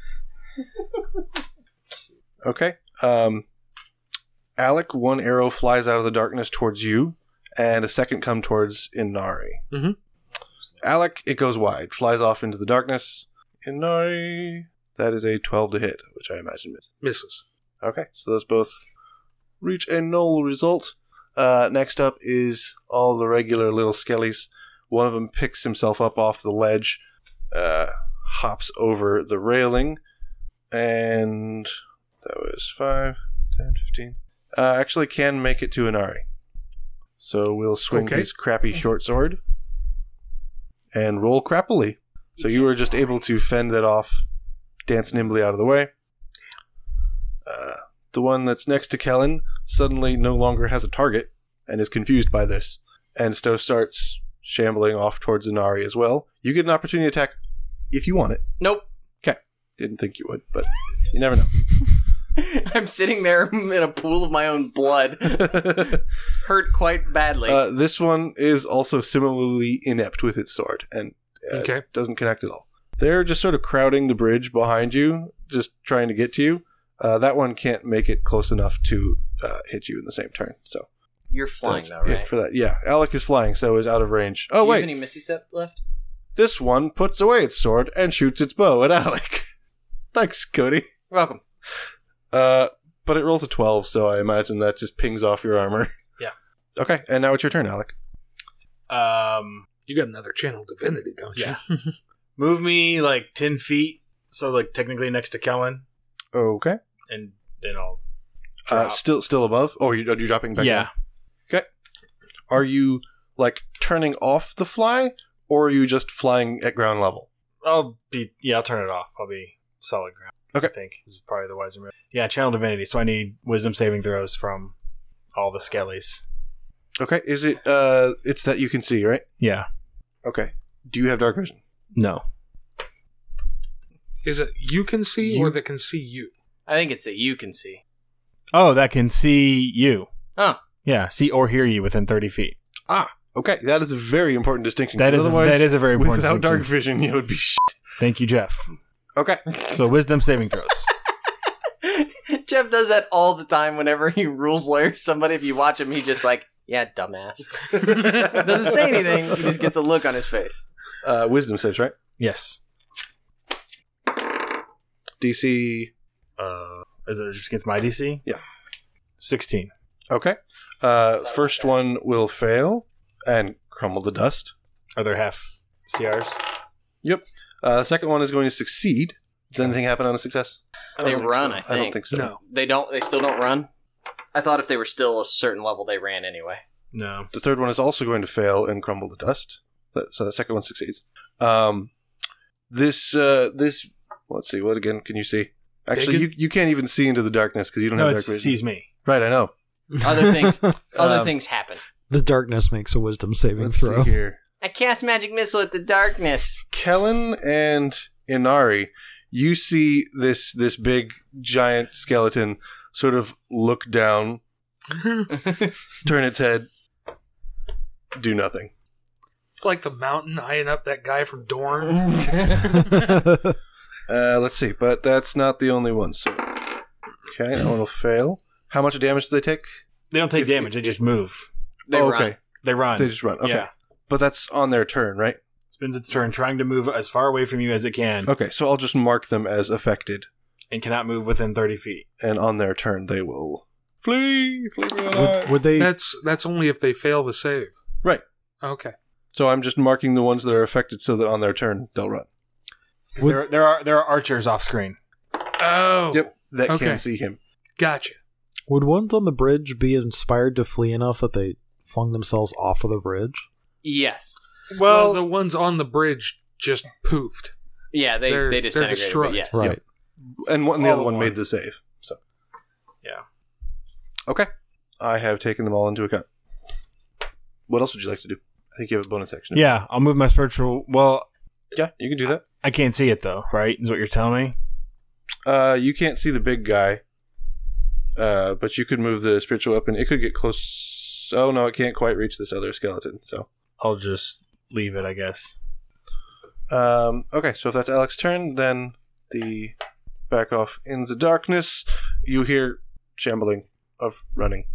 Okay. Um, Alec, one arrow flies out of the darkness towards you, and a second come towards Inari. Mhm. Alec, it goes wide, flies off into the darkness. Inari, that is a twelve to hit, which I imagine misses. Misses. Okay, so those both reach a null result. Uh, next up is all the regular little skellies. One of them picks himself up off the ledge, uh, hops over the railing, and that was five, ten, fifteen. Uh, actually can make it to Inari. So we'll swing Okay. his crappy short sword and roll crappily. So you were just able to fend that off, dance nimbly out of the way. Uh, the one that's next to Kellen suddenly no longer has a target and is confused by this. And so starts shambling off towards Inari as well. You get an opportunity attack if you want it. Nope. Didn't think you would, but you never know. I'm sitting there in a pool of my own blood, hurt quite badly. uh, this one is also similarly inept with its sword and uh, Okay. doesn't connect at all. They're just sort of crowding the bridge behind you, just trying to get to you. Uh, that one can't make it close enough to uh, hit you in the same turn. So You're flying that's though, right? it for that. Yeah, Alec is flying, so is out of range. Do Oh you wait, have any Misty Step left? this one puts away its sword and shoots its bow at Alec. Thanks, Cody. You're welcome. Uh, but it rolls a twelve, so I imagine that just pings off your armor. Yeah. Okay, and now it's your turn, Alec. Um, You got another channel divinity, don't you? Yeah. Move me like ten feet, so like technically next to Kellen, Okay. and then I'll. Uh, Drop. still, still above. Oh, are you, are you dropping back? yeah. down? Okay. Are you like turning off the fly, or are you just flying at ground level? I'll be yeah. I'll turn it off. I'll be solid ground. Okay. I think this is probably the wiser move. Yeah, channel divinity. So I need wisdom saving throws from all the skellies. Okay, is it? Uh, it's that you can see, right? Yeah. Okay. Do you have dark vision? No. Is it you can see You- or that can see you? I think it's that you can see. Oh, that can see you. Oh. Yeah, see or hear you within thirty feet. Ah, okay. That is a very important distinction. That is a, Otherwise, that is a very important without dark distinction. vision, you would be shit. Thank you, Jeff. Okay. So wisdom saving throws. Jeff does that all the time whenever he rules lawyers somebody. If you watch him, he's just like, yeah, dumbass. Doesn't say anything. He just gets a look on his face. Uh, wisdom saves, right? Yes. D C. Uh, is it just against my D C? Yeah. sixteen. Okay. Uh, first one will fail and crumble to dust. Are there half C Rs? Yep. Uh, the second one is going to succeed. Does anything happen on a success? I They don't think run, so. I I don't think. think so. No. They don't. They still don't run. I thought if they were still a certain level, they ran anyway. No. The third one is also going to fail and crumble to dust. But- So the second one succeeds. Um, this, uh, this, let's see, what again can you see? Actually, you, Bacon? you can't even see into the darkness because you don't No, have it dark vision. sees me. Right, I know. Other things. Other Um, things happen. The darkness makes a wisdom saving Let's throw. see here. I cast magic missile at the darkness. Kellen and Inari, you see this this big giant skeleton sort of look down, turn its head, do nothing. It's like the mountain eyeing up that guy from Dorn. Uh, let's see, but that's not the only one. So, okay, that one will fail. How much damage do they take? They don't take If- damage. They just move. They oh, run. okay, They run. they just run. Okay, Yeah. but that's on their turn, right? Spends its turn trying to move as far away from you as it can Okay, so I'll just mark them as affected, and cannot move within thirty feet. and on their turn they will flee, flee me would, alive. would they? That's that's only if they fail the save. Right. Okay. So I'm just marking the ones that are affected so that on their turn they'll run. 'Cause Would- there, there are there are archers off screen. Oh. Yep, that Okay. can see him. Gotcha. Would ones on the bridge be inspired to flee enough that they flung themselves off of the bridge? Yes. Well, the ones on the bridge just poofed. Yeah, they They're- they they're disintegrated. But destroyed. yes. Right. And one, the All other but one one. made the save. So Yeah. okay, I have taken them all into account. What else would you like to do? I think you have a bonus action. Yeah, I'll move my spiritual. Well, yeah, you can do that. I can't see it though, right? Is what you're telling me? Uh, you can't see the big guy, uh, but you could move the spiritual weapon. It could get close. Oh no, it can't quite reach this other skeleton. So, I'll just leave it, I guess. um, okay. So if that's Alex's turn, then the back off in the darkness. You hear shambling of running.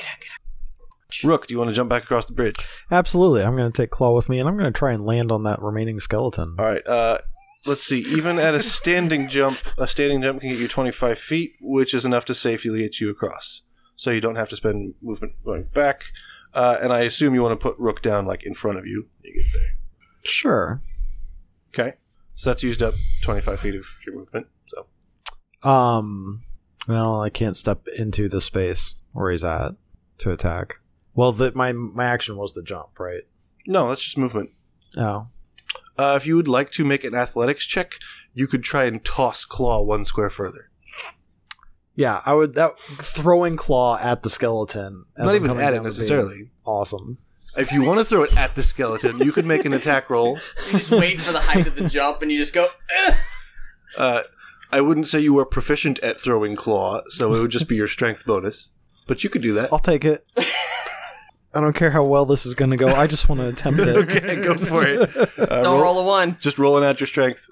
Rook, do you want to jump back across the bridge? Absolutely. I'm going to take Claw with me, and I'm going to try and land on that remaining skeleton. All right. Uh, let's see. Even at a standing jump, a standing jump can get you twenty-five feet, which is enough to safely get you across. So you don't have to spend movement going back. Uh, and I assume you want to put Rook down like in front of you when you get there. Sure. Okay. So that's used up twenty-five feet of your movement. So Um. Well, I can't step into the space where he's at to attack. Well, the, my my action was the jump, right? no, that's just movement. Oh. Uh, if you would like to make an athletics check, you could try and toss Claw one square further. Yeah, I would. That throwing Claw at the skeleton. as Not I'm even coming at it down would be necessarily. Awesome. If you want to throw it at the skeleton, you could make an attack roll. You just wait for the height of the jump, and you just go. "Ugh." Uh, I wouldn't say you were proficient at throwing Claw, so it would just be your strength bonus. But you could do that. I'll take it. I don't care how well this is going to go. I just want to attempt it. Okay, go for it. Uh, Don't roll a one. Just rolling out your strength.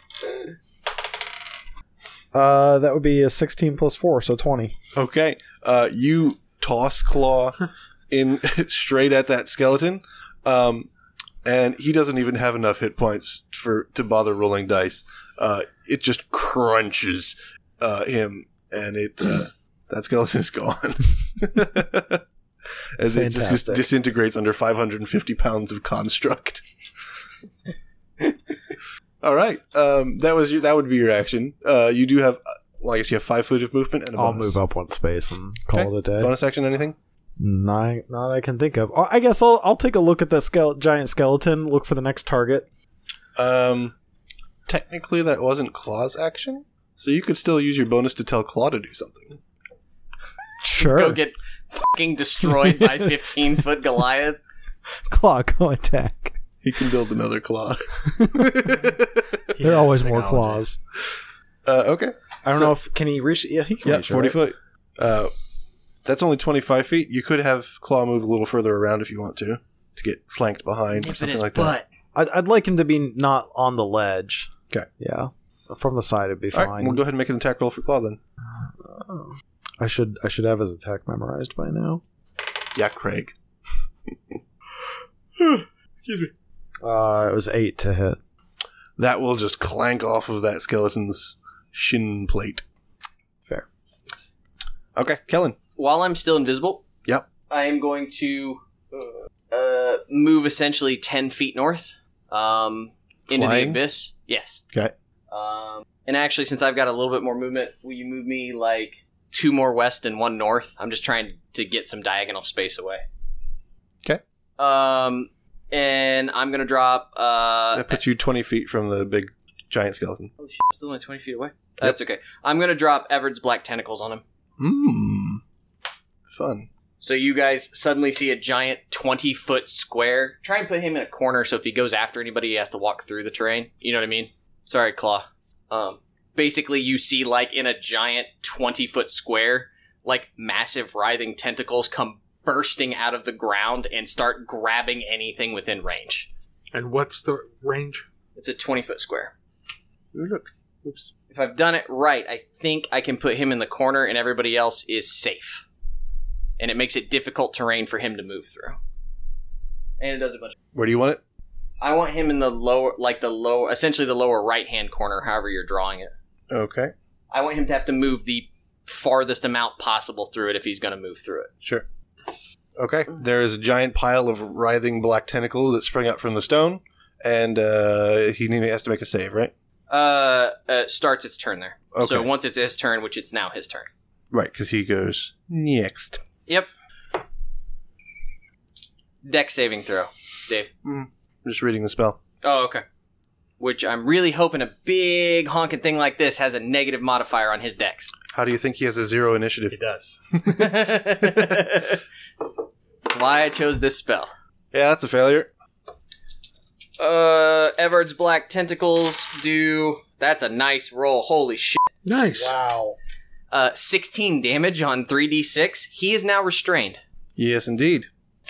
Uh, that would be a sixteen plus four, so twenty. Okay. Uh, you toss Claw in straight at that skeleton, um, and he doesn't even have enough hit points for to bother rolling dice. Uh, it just crunches uh, him, and it uh, that skeleton is gone. As it just, just Fantastic. disintegrates under five hundred fifty pounds of construct. All right, um, that was your, that would be your action. Uh, you do have, well, I guess you have five foot of movement and a I'll bonus. move up one space and call Okay. it a day. Bonus action, anything? Not, not I can think of. Oh, I guess I'll I'll take a look at that skele- giant skeleton. Look for the next target. Um, technically, that wasn't Claw's action, so you could still use your bonus to tell Claw to do something. Sure. Go get fucking destroyed by fifteen foot Goliath. Claw, go attack. He can build another Claw. There are always more claws. Uh, okay. I don't So- know if can he reach. Yeah, he can Yeah, reach. it, forty right? foot. Uh, that's only twenty-five feet. You could have Claw move a little further around if you want to, to get flanked behind or Nip in something his like butt. I'd, I'd like him to be not on the ledge. Okay. Yeah, from the side it'd be that. All fine. right, we'll go ahead and make an attack roll for Claw then. I should I should have his attack memorized by now. Yeah, Craig. Excuse me. Uh, it was eight to hit. That will just clank off of that skeleton's shin plate. Fair. Okay, Kellen. While I'm still invisible, Yep. I am going to uh, uh, move essentially ten feet north um, into the Flying? abyss. Yes. Okay. Um, and actually, since I've got a little bit more movement, will you move me like two more west and one north? I'm just trying to get some diagonal space away. Okay. Um, and I'm gonna drop. Uh, That puts you twenty feet from the big giant skeleton. oh shit! I'm still only twenty feet away. That's okay. I'm gonna drop Everard's black tentacles on him. Mmm. Fun. So you guys suddenly see a giant twenty-foot square. Try and put him in a corner so if he goes after anybody, he has to walk through the terrain. You know what I mean? Sorry, Claw. Um, basically, you see, like, in a giant twenty-foot square, like, massive writhing tentacles come bursting out of the ground and start grabbing anything within range. And what's the range? It's a twenty-foot square. Ooh, look. Oops. If I've done it right, I think I can put him in the corner and everybody else is safe. And it makes it difficult terrain for him to move through. And it does a bunch of... Where do you want it? I want him in the lower, like the lower, essentially the lower right-hand corner, however you're drawing it. Okay. I want him to have to move the farthest amount possible through it if he's going to move through it. Sure. Okay. There is a giant pile of writhing black tentacles that spring up from the stone, and uh, he need- has to make a save, right? Uh, uh starts its turn there. Okay. So once it's his turn, which it's now his turn. Right, because he goes next. Yep. Dex saving throw, Dave. I'm just reading the spell. Oh, okay. Which I'm really hoping a big honking thing like this has a negative modifier on his dex. How do you think he has a zero initiative? It does. That's why I chose this spell. Yeah, that's a failure. Uh, Everard's black tentacles do... That's a nice roll. Holy shit. Nice. Wow. Uh, sixteen damage on three d six. He is now restrained. Yes, indeed.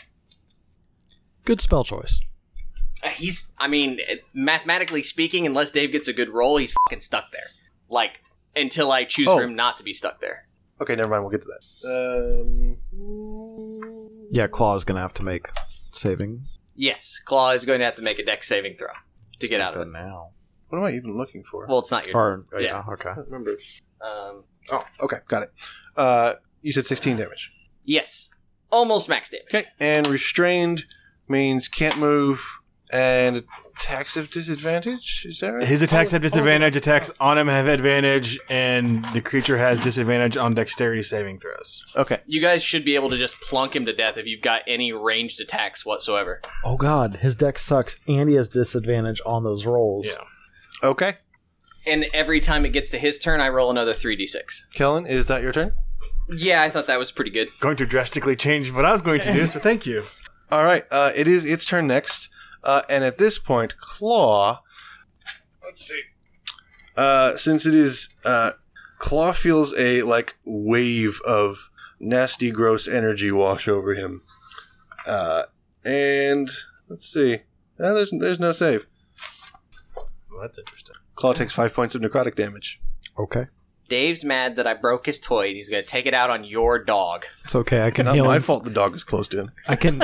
Good spell choice. Uh, he's, I mean, mathematically speaking, unless Dave gets a good roll, he's fucking stuck there. Like, until I choose Oh. for him not to be stuck there. Okay, never mind. We'll get to that. Um, Yeah, Claw's gonna have to make saving. Yes, Claw is going to have to make a dex saving throw to get out of it. now. what am I even looking for? Well, it's not your... Or, oh, Yeah. yeah. Okay. I don't remember. Um, Oh, okay, got it. Uh, you said sixteen damage. yes. Almost max damage. Okay, and restrained means can't move and attacks of disadvantage. Is that right? His attacks Oh, have disadvantage, attacks on him have advantage, and the creature has disadvantage on dexterity saving throws. oh, okay. You guys should be able to just plunk him to death if you've got any ranged attacks whatsoever. Oh god, his deck sucks, and he has disadvantage on those rolls. Yeah. Okay. And every time it gets to his turn, I roll another three d six. Kellen, is that your turn? Yeah, I thought that was pretty good. Going to drastically change what I was going to do, so thank you. All right. Uh, it is its turn next. Uh, and at this point, Claw. Let's see. Uh, since it is. Uh, Claw feels a, like, wave of nasty, gross energy wash over him. Uh, and. Let's see. Uh, there's, there's no save. Well, that's interesting. Claw takes five points of necrotic damage. Okay. Dave's mad that I broke his toy, and he's going to take it out on your dog. It's okay. I It's can not heal my him. fault the dog is close to him. I can.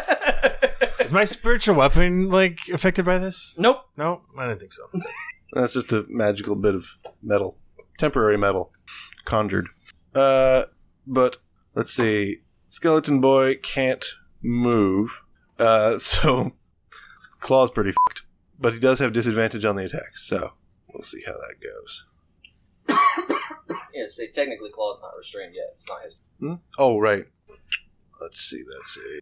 Is my spiritual weapon, like, affected by this? Nope. No, I didn't think so. That's just a magical bit of metal. Temporary metal. Conjured. Uh, but, let's see. Skeleton Boy can't move. Uh, so, Claw's pretty fucked. But he does have disadvantage on the attacks, so we'll see how that goes. Yeah, so technically Claw's not restrained yet. It's not his. Hmm? Oh, right. let's see. Let's see.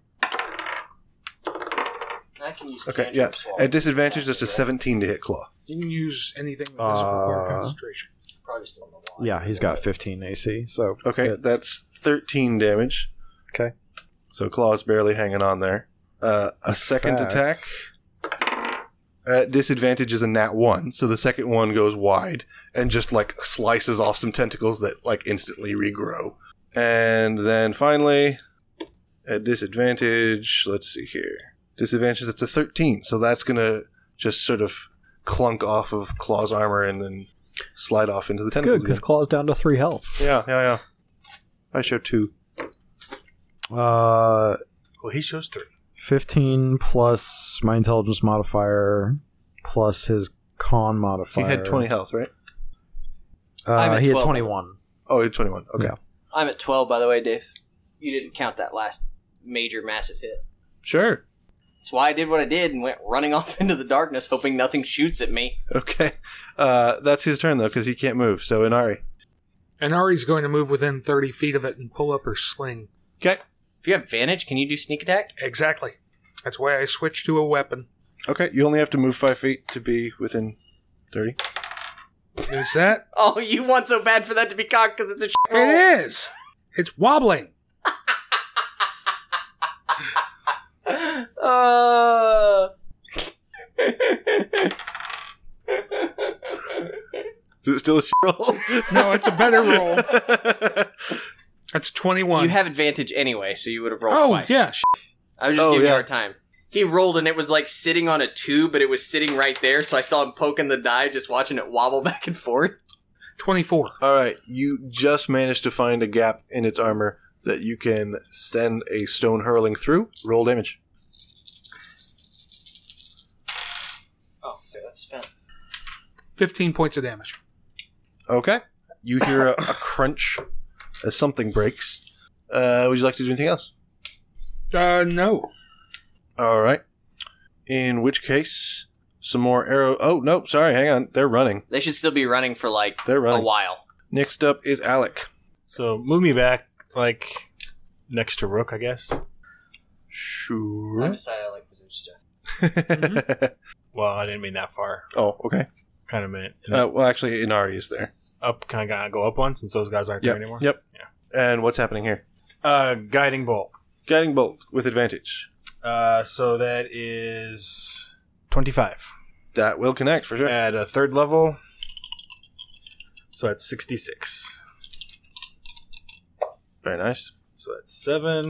I can use Okay, cantrip yeah. swallow. At disadvantage, that's a seventeen to hit Claw. You can use anything that doesn't require Uh, concentration. Probably still on the line. Yeah, he's got fifteen A C. So Okay, it's- that's thirteen damage. okay. So Claw's barely hanging on there. Uh, a In second fact- attack. At disadvantage is a nat one, so the second one goes wide and just like slices off some tentacles that like instantly regrow. And then finally, at disadvantage, let's see here. Disadvantage, it's a thirteen, so that's gonna just sort of clunk off of Claw's armor and then slide off into the Good, tentacles because again. Claw's down to three health. Yeah, yeah, yeah. I show two. Uh, Well, he shows three. fifteen plus my intelligence modifier plus his con He modifier. had twenty health, right? I'm Uh, at he had twelve. twenty-one. Oh, he had twenty-one. Okay. Yeah. I'm at twelve, by the way, Dave. You didn't count that last major, massive hit. Sure. That's why I did what I did and went running off into the darkness, hoping nothing shoots at me. Okay. Uh, that's his turn, though, because he can't move. So, Inari. And Ari's going to move within thirty feet of it and pull up her sling. Okay. If you have advantage, can you do sneak attack? Exactly. That's why I switched to a weapon. Okay, you only have to move five feet to be within thirty. Is that? Oh, you want so bad for that to be cocked because it's a shit roll. It is. It's wobbling. Uh... Is it still a roll? No, it's a better roll. That's twenty-one. You have advantage anyway, so you would have rolled oh, twice. yeah. sh- I was just Oh, giving you yeah. a hard time. He rolled and it was like sitting on a tube, but it was sitting right there, so I saw him poking the die, just watching it wobble back and forth. twenty-four. All right, you just managed to find a gap in its armor that you can send a stone hurling through. Roll damage. Oh, okay, that's spent. fifteen points of damage. Okay. You hear a, a crunch as something breaks. Uh, would you like to do anything else? Uh, no. All right. In which case, some more arrow. Oh, no, sorry, hang on. They're running. They should still be running for like They're running. a while. Next up is Alec. So move me back, like, next to Rook, I guess. I Sure. decided I like wizard stuff. Well, I didn't mean that far. Oh, okay. Kind of meant Uh, well, actually, Inari is there. up. Can I gotta go up one since those guys aren't Yep. there anymore? Yep. Yeah. And what's happening here? Uh, guiding bolt. Guiding bolt with advantage. Uh, so that is twenty-five That will connect for sure. at a third level. So that's sixty-six. Very nice. So that's seven,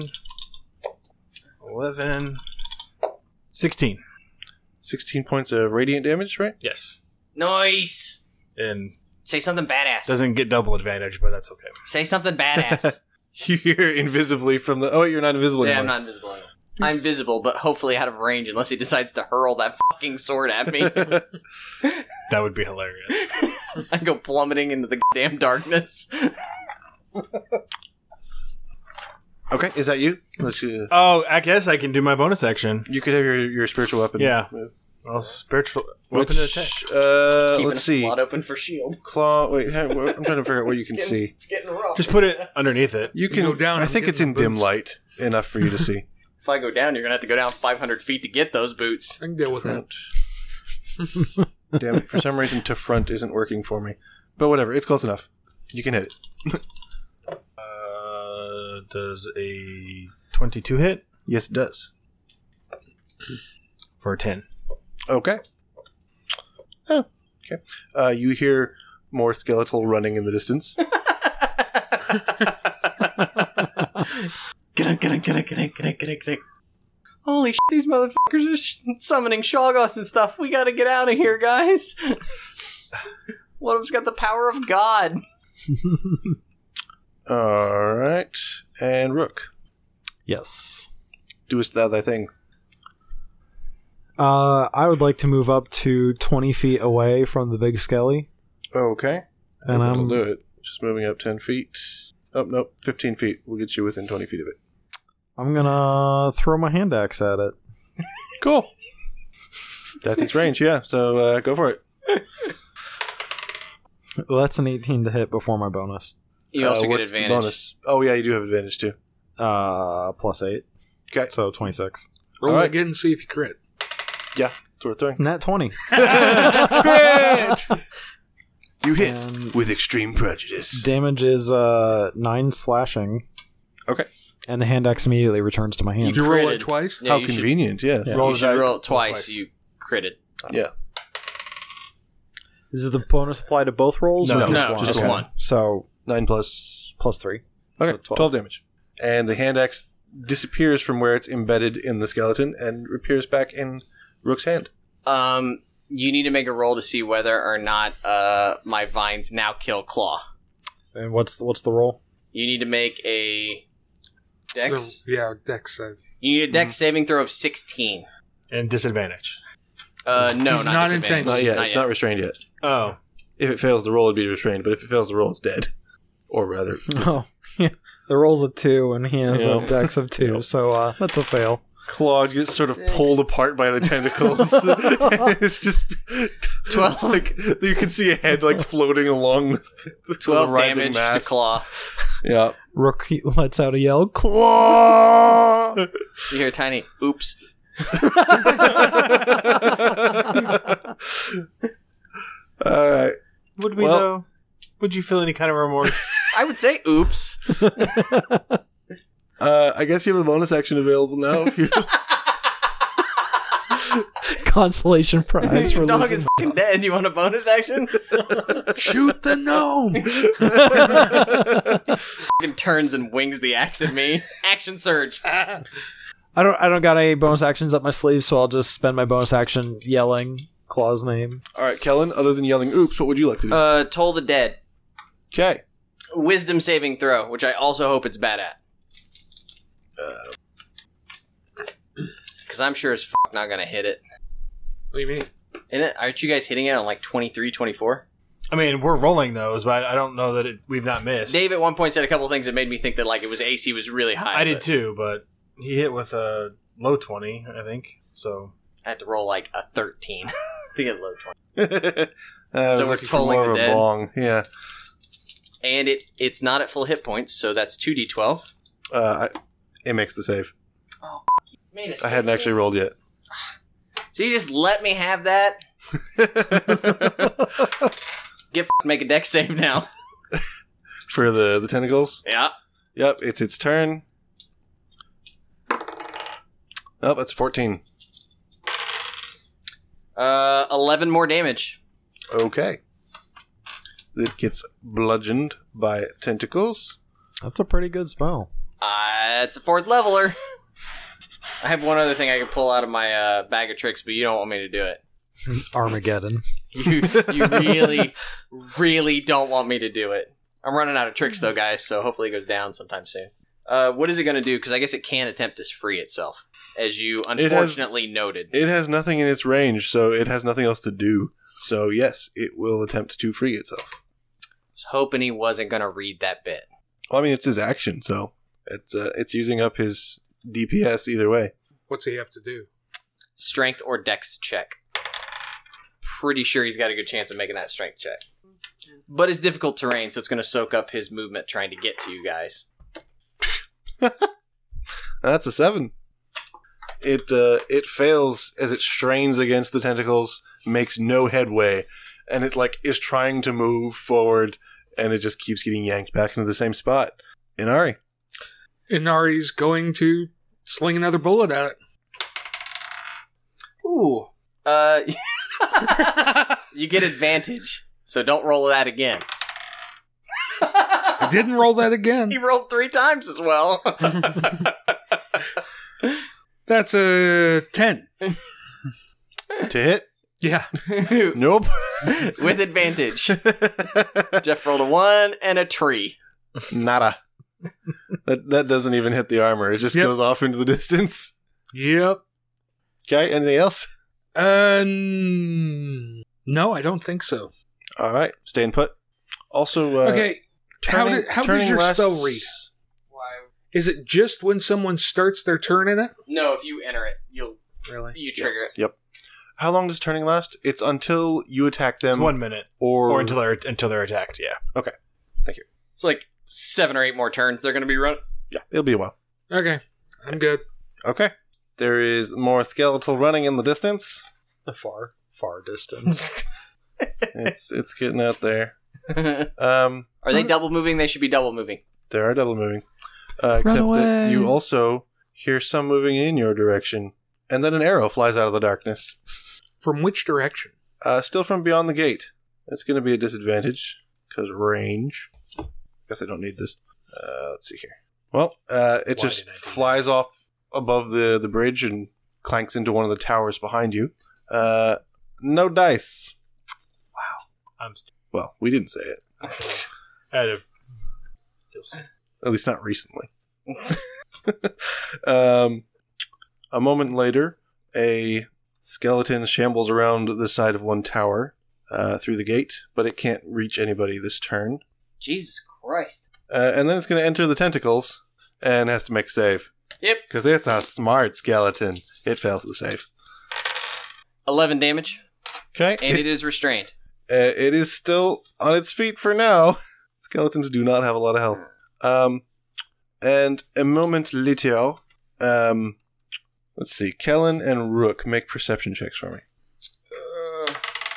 eleven, sixteen. sixteen points of radiant damage, right? Yes, Nice! and Say something badass. doesn't get double advantage, but that's okay. Say something badass. You hear invisibly from the. Oh, wait, you're not invisible Yeah, I'm anymore. not invisible anymore. I'm visible, but hopefully out of range unless he decides to hurl that fucking sword at me. That would be hilarious. I go plummeting into the damn darkness. Okay, is that you? Let's, uh, Oh, I guess I can do my bonus action. you could have your, your spiritual weapon. Yeah. move. Well, spiritual Which, weapon attack. uh, Keeping let's a see. slot open for shield. Claw. Wait, hang- I'm trying to figure out what you can It's see. getting- It's getting rough. Just put it underneath it. You You can. go down I and think get it's in the dim boots. light enough for you to see. If I go down, you're gonna have to go down five hundred feet to get those boots. I can deal with that. Front. Damn it! For some reason, to front isn't working for me. But whatever, it's close enough. You can hit it. Uh, does a twenty-two hit Yes, it does. for a ten? Okay. Oh, okay. Uh, you hear more skeletal running in the distance. Get on, get on, get on, get on, get on, get on, get on. Holy shit, these motherfuckers are sh- summoning Shoggoths and stuff. We gotta get out of here, guys. One of them's got the power of God. All right, and Rook, Yes. doest thou thy thing. Uh, I would like to move up to twenty feet away from the big skelly. Okay, And that'll I'm- do it. Just moving up ten feet. Oh nope, fifteen feet. We'll get you within twenty feet of it. I'm gonna throw my hand axe at it. Cool. That's its range, yeah. So uh, go for it. Well, that's an eighteen to hit before my bonus. You also Uh, get what's the advantage. bonus? Oh yeah, you do have advantage too. Uh, plus eight. Okay. So twenty-six. Roll All it right. again and see if you crit. Yeah, that's worth throwing. Nat twenty. Crit! You hit And- with extreme prejudice. Damage is uh nine slashing. Okay. And the hand axe immediately returns to my hand. Did you roll critted. it twice? Yeah, How you should- convenient, yes. Yeah. You Roll should that- roll it twice. twice. You critted. Yeah. Is the bonus apply to both rolls? No, or just no, one? just Okay. one. So Nine plus. plus three. Okay, So twelve. twelve damage. And the hand axe disappears from where it's embedded in the skeleton and appears back in Rook's hand. Um, you need to make a roll to see whether or not uh my vines now kill Claw. And what's the, what's the roll? You need to make a dex. Yeah, dex save. You need a dex saving throw of sixteen. And disadvantage. Uh, no, He's not, not disadvantage. entangled. Not yet. Not it's yet. not restrained yet. Oh. If it fails the roll, it'd be restrained. But if it fails the roll, it's dead. Or rather, Oh, yeah. The roll's a two, and he has Yeah. a dex of two, so uh, that's a fail. Claude gets sort of pulled apart by the tentacles. It's just Twelve. Like you can see a head like floating along with the Twelve writhing damage mass. to Claw. Yeah. Rook lets out a yell. Claw! You hear a tiny oops. All right. Would we, Well- though? Would you feel any kind of remorse? I would say oops. Uh, I guess you have a bonus action available now. If you... Consolation prize for Your dog losing. is fucking dead. You want a bonus action? Shoot the gnome! Fucking turns and wings the axe at me. Action surge. I don't. I don't got any bonus actions up my sleeve, so I'll just spend my bonus action yelling Claw's name. All right, Kellen. Other than yelling "oops," what would you like to do? Uh, Toll the Dead. Okay. Wisdom saving throw, which I also hope it's bad at. Because I'm sure as fuck not gonna hit it. What do you mean? Isn't it? Aren't you guys hitting it on like twenty-three, twenty-four? I mean, we're rolling those, but I don't know that it, we've not missed. Dave at one point said a couple things that made me think that like it was A C was really high. I did but too, but he hit with a low twenty, I think. So I had to roll like a thirteen to get low twenty. uh, I So was we're looking for tolling more the of a dead? bong. Yeah. And it it's not at full hit points, so that's two d twelve. Uh, I, it makes the save. Made a I hadn't actually rolled yet. So you just let me have that? Get f- make a dex save now. For the the tentacles. Yeah. Yep, it's its turn. Oh, that's fourteen. Uh, eleven more damage. Okay. It gets bludgeoned by tentacles. That's a pretty good spell. Uh, it's a fourth leveler. I have one other thing I can pull out of my uh, bag of tricks, but you don't want me to do it. Armageddon. You you really, really don't want me to do it. I'm running out of tricks though, guys, so hopefully it goes down sometime soon. Uh, what is it going to do? Because I guess it can attempt to free itself, as you has- unfortunately noted. It has nothing in its range, so it has nothing else to do. So yes, it will attempt to free itself. I was hoping he wasn't going to read that bit. Well, I mean, it's his action, so it's uh, it's using up his D P S either way. What's he have to do? Strength or dex check. Pretty sure he's got a good chance of making that strength check. But it's difficult terrain, so it's going to soak up his movement trying to get to you guys. That's a seven. It uh, it fails as it strains against the tentacles, makes no headway, and it like is trying to move forward, and it just keeps getting yanked back into the same spot. Inari. Inari's going to sling another bullet at it. Ooh. Uh, you get advantage, so don't roll that again. I didn't roll that again. He rolled three times as well. That's a ten. To hit? Yeah. Nope. With advantage. Jeff rolled a one and a tree. Nada. That that doesn't even hit the armor. It just Yep. goes off into the distance. Yep. Okay, anything else? Uh, n- no, I don't think so. All right, staying put. Also, uh, Okay. How, turning- did, how does turning your less- spell read? Why? Is it just when someone starts their turn in it? No, if you enter it, you'll Really? you trigger it. How long does turning last? It's until you attack them, it's one minute. or, Or until they're until they're attacked, yeah. It's like seven or eight more turns they're going to be run. yeah, it'll be a while. Okay, I'm good. Okay. There is more skeletal running in the distance. A far, far distance. It's it's getting out there. Um, Are they double moving? They should be double moving. there are double moving. Uh, except that you also hear some moving in your direction. And then an arrow flies out of the darkness. From which direction? Uh, still from beyond the gate. It's going to be a disadvantage. Because range. Guess I don't need this. Uh, let's see here. Well, uh, it Why just did I do flies off above the, the bridge and clanks into one of the towers behind you. Uh, no dice. I'm st- Well, we didn't say it. out of. You'll see. At least not recently. um, a moment later, a skeleton shambles around the side of one tower uh, through the gate, but it can't reach anybody this turn. Jesus Christ. Uh, and then it's going to enter the tentacles and has to make a save. Yep. Because it's a smart skeleton. It fails the save. eleven damage, Okay. and It, it is restrained. uh, it is still on its feet for now. Skeletons do not have a lot of health. Um, and a moment later, um, let's see, Kellen and Rook make perception checks for me. Uh,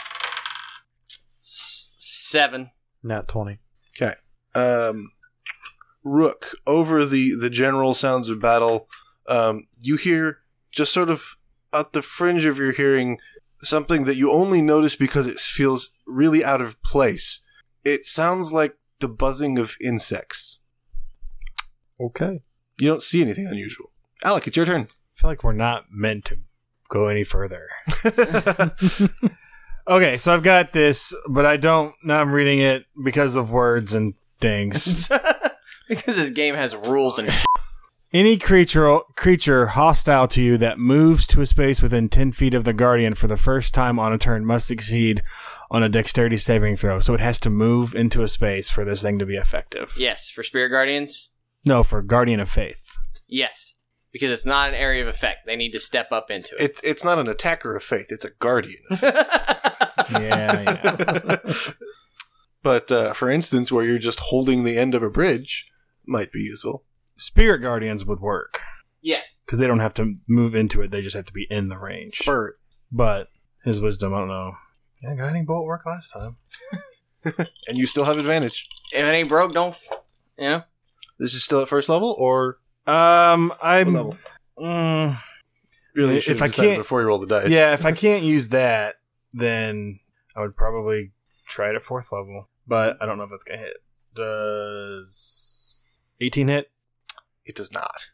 s- seven. Nat twenty. Okay. Um, Rook, over the, the general sounds of battle, um, you hear just sort of at the fringe of your hearing something that you only notice because it feels really out of place. It sounds like the buzzing of insects. Okay. You don't see anything unusual. Alec, it's your turn. I feel like we're not meant to go any further. Okay, so I've got this, but I don't. Now I'm reading it because of words and things. Because this game has rules and shit. Any creature creature hostile to you that moves to a space within ten feet of the Guardian for the first time on a turn must succeed on a dexterity saving throw. So it has to move into a space for this thing to be effective. Yes, for Spirit Guardians. No, for Guardian of Faith. Yes, because it's not an area of effect. They need to step up into it. It's it's not an attacker of faith, it's a guardian. Yeah, yeah. But uh, for instance, where you're just holding the end of a bridge, might be useful. Spirit Guardians would work Yes. because they don't have to move into it; they just have to be in the range. Spurt. But his wisdom, I don't know. Yeah, guiding bolt worked last time. And you still have advantage. If it ain't broke, don't. F- you know. This is still at first level, or Um, what I'm. level? Mm, Really, you If should have I decided can't- before you roll the dice. yeah, if I can't use that, then I would probably try it at fourth level. But I don't know if it's gonna hit. Does eighteen hit? It does not.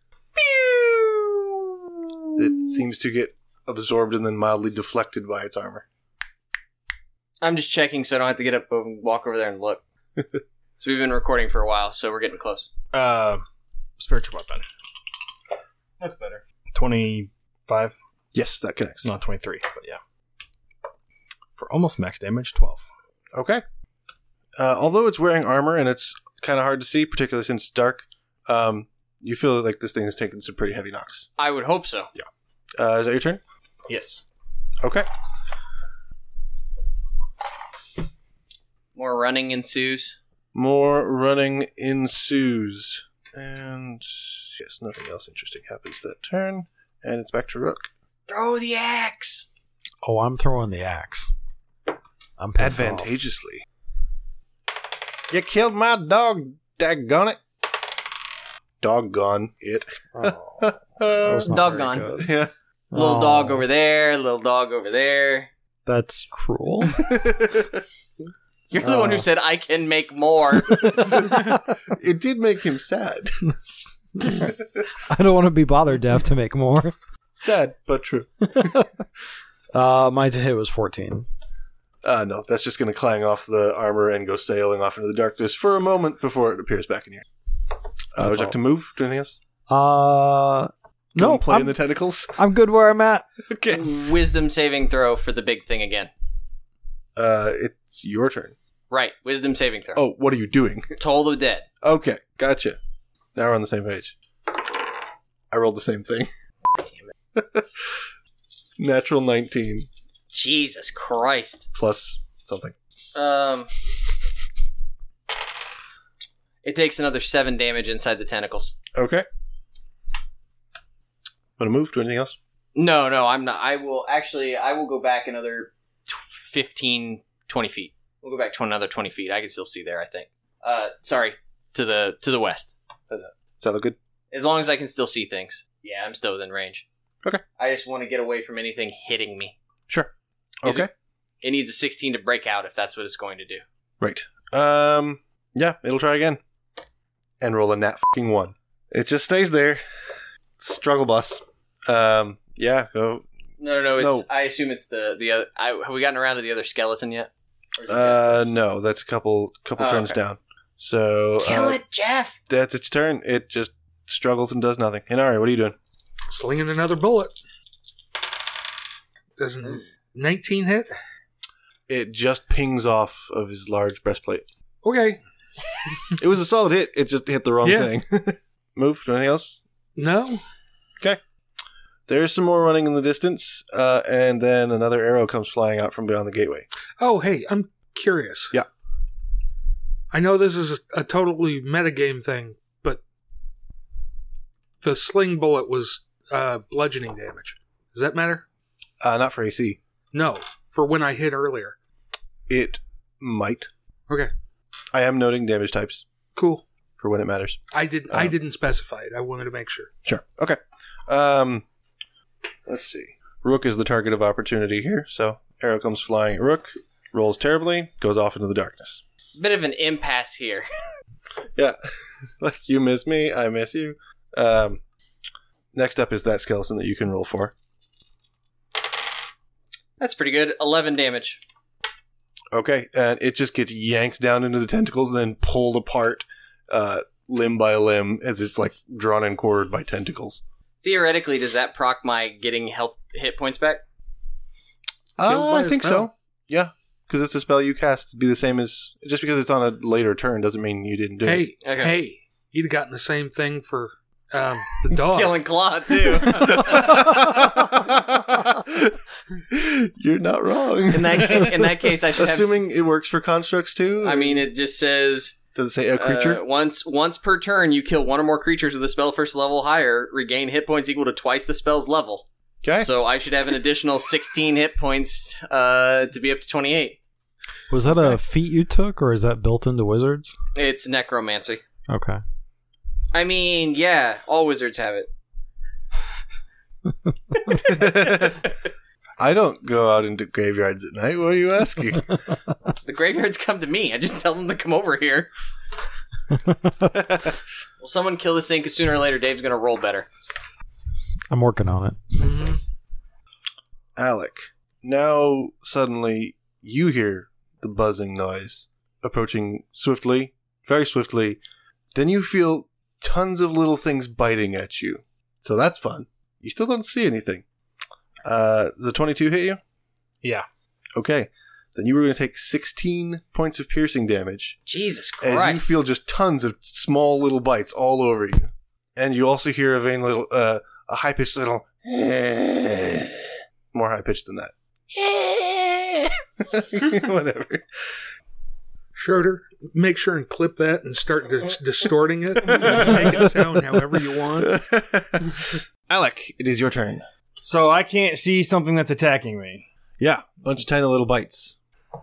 It seems to get absorbed and then mildly deflected by its armor. I'm just checking so I don't have to get up and walk over there and look. So we've been recording for a while, so we're getting close. Uh, spiritual weapon. That's better. Twenty-five. Yes, that connects. Not twenty-three, but yeah. For almost max damage, twelve. Okay. Uh, although it's wearing armor and it's kind of hard to see, particularly since it's dark, um, you feel like this thing has taken some pretty heavy knocks. I would hope so. Uh, is that your turn? Yes. Okay. More running ensues. More running ensues. And yes, nothing else interesting happens that turn. And it's back to Rook. Throw the axe! Oh, I'm throwing the axe. I'm pissed off. Advantageously. You killed my dog, daggone it. Doggone it. Oh, that was not very Doggone. good. Yeah. Little Oh, dog over there, little dog over there. That's cruel. You're the one who Oh. said I can make more. It did make him sad. I don't want to be bothered to have to make more. Sad, but true. Uh, my to hit was fourteen. Uh, no, that's just going to clang off the armor and go sailing off into the darkness for a moment before it appears back in here. Uh, That's would you like all. to move? Do anything else? Uh, Go no, and play I'm, in the tentacles? I'm good where I'm at. Okay. Wisdom saving throw for the big thing again. Uh, it's your turn. Right, wisdom saving throw. Oh, what are you doing? Toll the dead. Okay, gotcha. Now we're on the same page. I rolled the same thing. Damn it. Natural nineteen Jesus Christ. plus something. Um, it takes another seven damage inside the tentacles. Okay. Want to move? Do anything else? No, no, I'm not. I will actually. I will go back another fifteen, twenty feet. We'll go back to another twenty feet. I can still see there. I think. Uh, sorry, to the to the west. Does that look good? As long as I can still see things. Yeah, I'm still within range. Okay. I just want to get away from anything hitting me. Sure. Is Okay. It, it needs a sixteen to break out if that's what it's going to do. Right. Um. Yeah, it'll try again. And roll a nat fucking one. It just stays there. Struggle bus. Um. Yeah. Go. No, no, no. It's. No. I assume it's the the other. I, have we gotten around to the other skeleton yet? Or is it Uh. No, that's a couple couple Oh, turns okay. down. So Kill uh, it, Jeff. That's its turn. It just struggles and does nothing. Inari, what are you doing? Slinging another bullet. Doesn't nineteen hit? It just pings off of his large breastplate. Okay. It was a solid hit. It just hit the wrong Yeah. thing. Move. Do anything else? No. There's some more running in the distance, uh, and then another arrow comes flying out from beyond the gateway. Oh, hey, I'm curious. Yeah. I know this is a, a totally metagame thing, but the sling bullet was uh, bludgeoning damage. Does that matter? Uh, not for A C. No, for when I hit earlier. It might. Okay, I am noting damage types cool. for when it matters. I did. I Um, didn't specify it. I wanted to make sure. Sure. Okay. Um, let's see. Rook is the target of opportunity here, so arrow comes flying at Rook, rolls terribly, goes off into the darkness. Bit of an impasse here. Yeah. Like, you miss me, I miss you. Um, next up is that skeleton that you can roll for. That's pretty good. eleven damage. Okay, and it just gets yanked down into the tentacles and then pulled apart uh, limb by limb as it's like drawn and quartered by tentacles. Theoretically, does that proc my getting health hit points back? Killed Uh, by I a think spell. so. Yeah, because it's a spell you cast to be the same as... Just because it's on a later turn doesn't mean you didn't do it. Hey, Okay. hey, you'd have gotten the same thing for um, the dog. Killing Claw, too. You're not wrong. in, that ca- in that case, I should Assuming it works for constructs too? have... I mean, it just says... Does it say a creature? Uh, once once per turn, you kill one or more creatures with a spell first level higher, regain hit points equal to twice the spell's level. Okay. So I should have an additional sixteen hit points uh, to be up to twenty-eight. Was that a feat you took, or is that built into wizards? It's necromancy. Okay. I mean, yeah, all wizards have it. I don't go out into graveyards at night. What are you asking? The graveyards come to me. I just tell them to come over here. Will someone kill this thing? Because sooner or later, Dave's going to roll better. I'm working on it. Mhm. Alec, now suddenly you hear the buzzing noise approaching swiftly, very swiftly. Then you feel tons of little things biting at you. So that's fun. You still don't see anything. Uh, does the twenty-two hit you? Yeah. Okay. Then you were going to take sixteen points of piercing damage Jesus as Christ. you feel just tons of small little bites all over you. And you also hear a vain little, uh, a high-pitched little, more high-pitched than that. Whatever. Schroeder, make sure and clip that and start dis- distorting it to make it sound however you want. Alec, it is your turn. So I can't see something that's attacking me. Yeah, bunch of tiny little bites.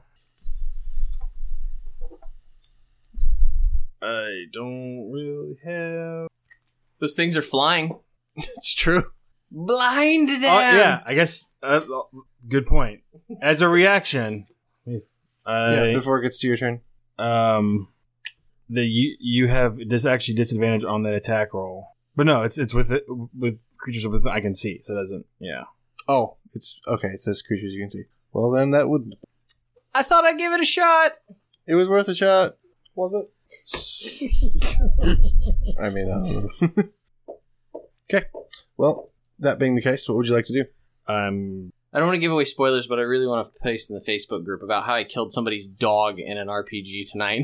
I don't really have. Those things are flying. It's true. Blind them! Oh yeah, I guess. Uh, good point. As a reaction, if I Yeah, before it gets to your turn. um, the you you have this actually disadvantage on that attack roll. But no, it's it's with it with creatures with I can see, so it doesn't. Yeah. Oh, it's okay. It says creatures you can see. Well, then that would. I thought I'd give it a shot. It was worth a shot. Was it? I mean, I don't know. Okay. Well, that being the case, what would you like to do? Um. I don't want to give away spoilers, but I really want to post in the Facebook group about how I killed somebody's dog in an R P G tonight.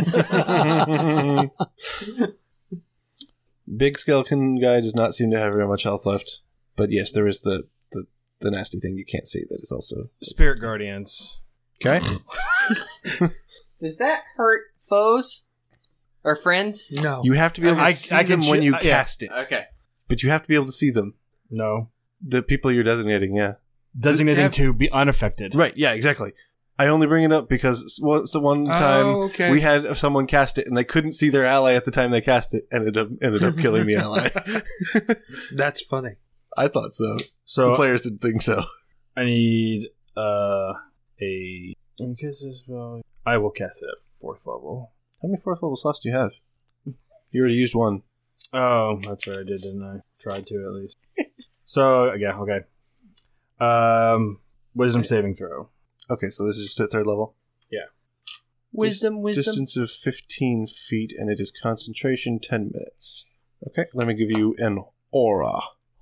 Big skeleton guy does not seem to have very much health left. But yes, there is the, the, the nasty thing you can't see that is also... Spirit guardians. Okay. Does that hurt foes? Or friends? No. You have to be able to I- see I can them when ch- you uh, yeah. cast it. Okay. But you have to be able to see them. No. The people you're designating, yeah. Designating Have- to be unaffected. Right, yeah, exactly. I only bring it up because once the one time Oh, okay. we had someone cast it and they couldn't see their ally at the time they cast it and ended up, ended up killing the ally. That's funny. I thought so. So The players didn't think so. I need uh, a. Well, I will cast it at fourth level. How many fourth level slots do you have? You already used one. Oh, that's right. I did, didn't I? Tried to, at least. So, yeah, okay. Um, wisdom saving throw. Okay, so this is just at third level. Wisdom, wisdom. Distance of fifteen feet, and it is concentration ten minutes. Okay, let me give you an aura.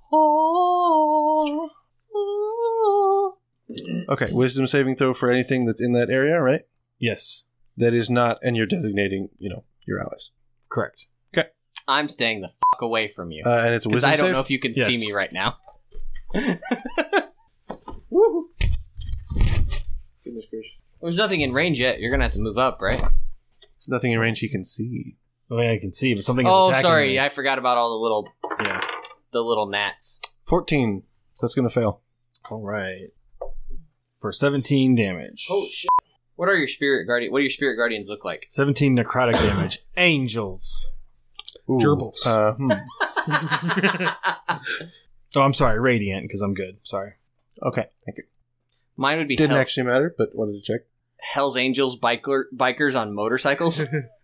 Okay, wisdom saving throw for anything that's in that area, right? Yes, That is not, and you're designating, you know, your allies. correct. I'm staying the fuck away from you. Uh, and it's a Because wisdom I don't save? know if you can Yes. see me right now. Goodness gracious. There's nothing in range yet. You're going to have to move up, right? Nothing in range he can see. I mean, I can see, but something is Oh, attacking sorry. me. I forgot about all the little Yeah. the little gnats. fourteen. So that's going to fail. All right. For seventeen damage. Oh, shit. What are your spirit guardian? What do your spirit guardians look like? seventeen necrotic damage. Angels. Ooh, Gerbils. Uh, hmm. Oh, I'm sorry. Radiant, because I'm good. Sorry. Okay, thank you. Mine would be Didn't Hell- actually matter, but wanted to check. Hell's Angels biker bikers on motorcycles.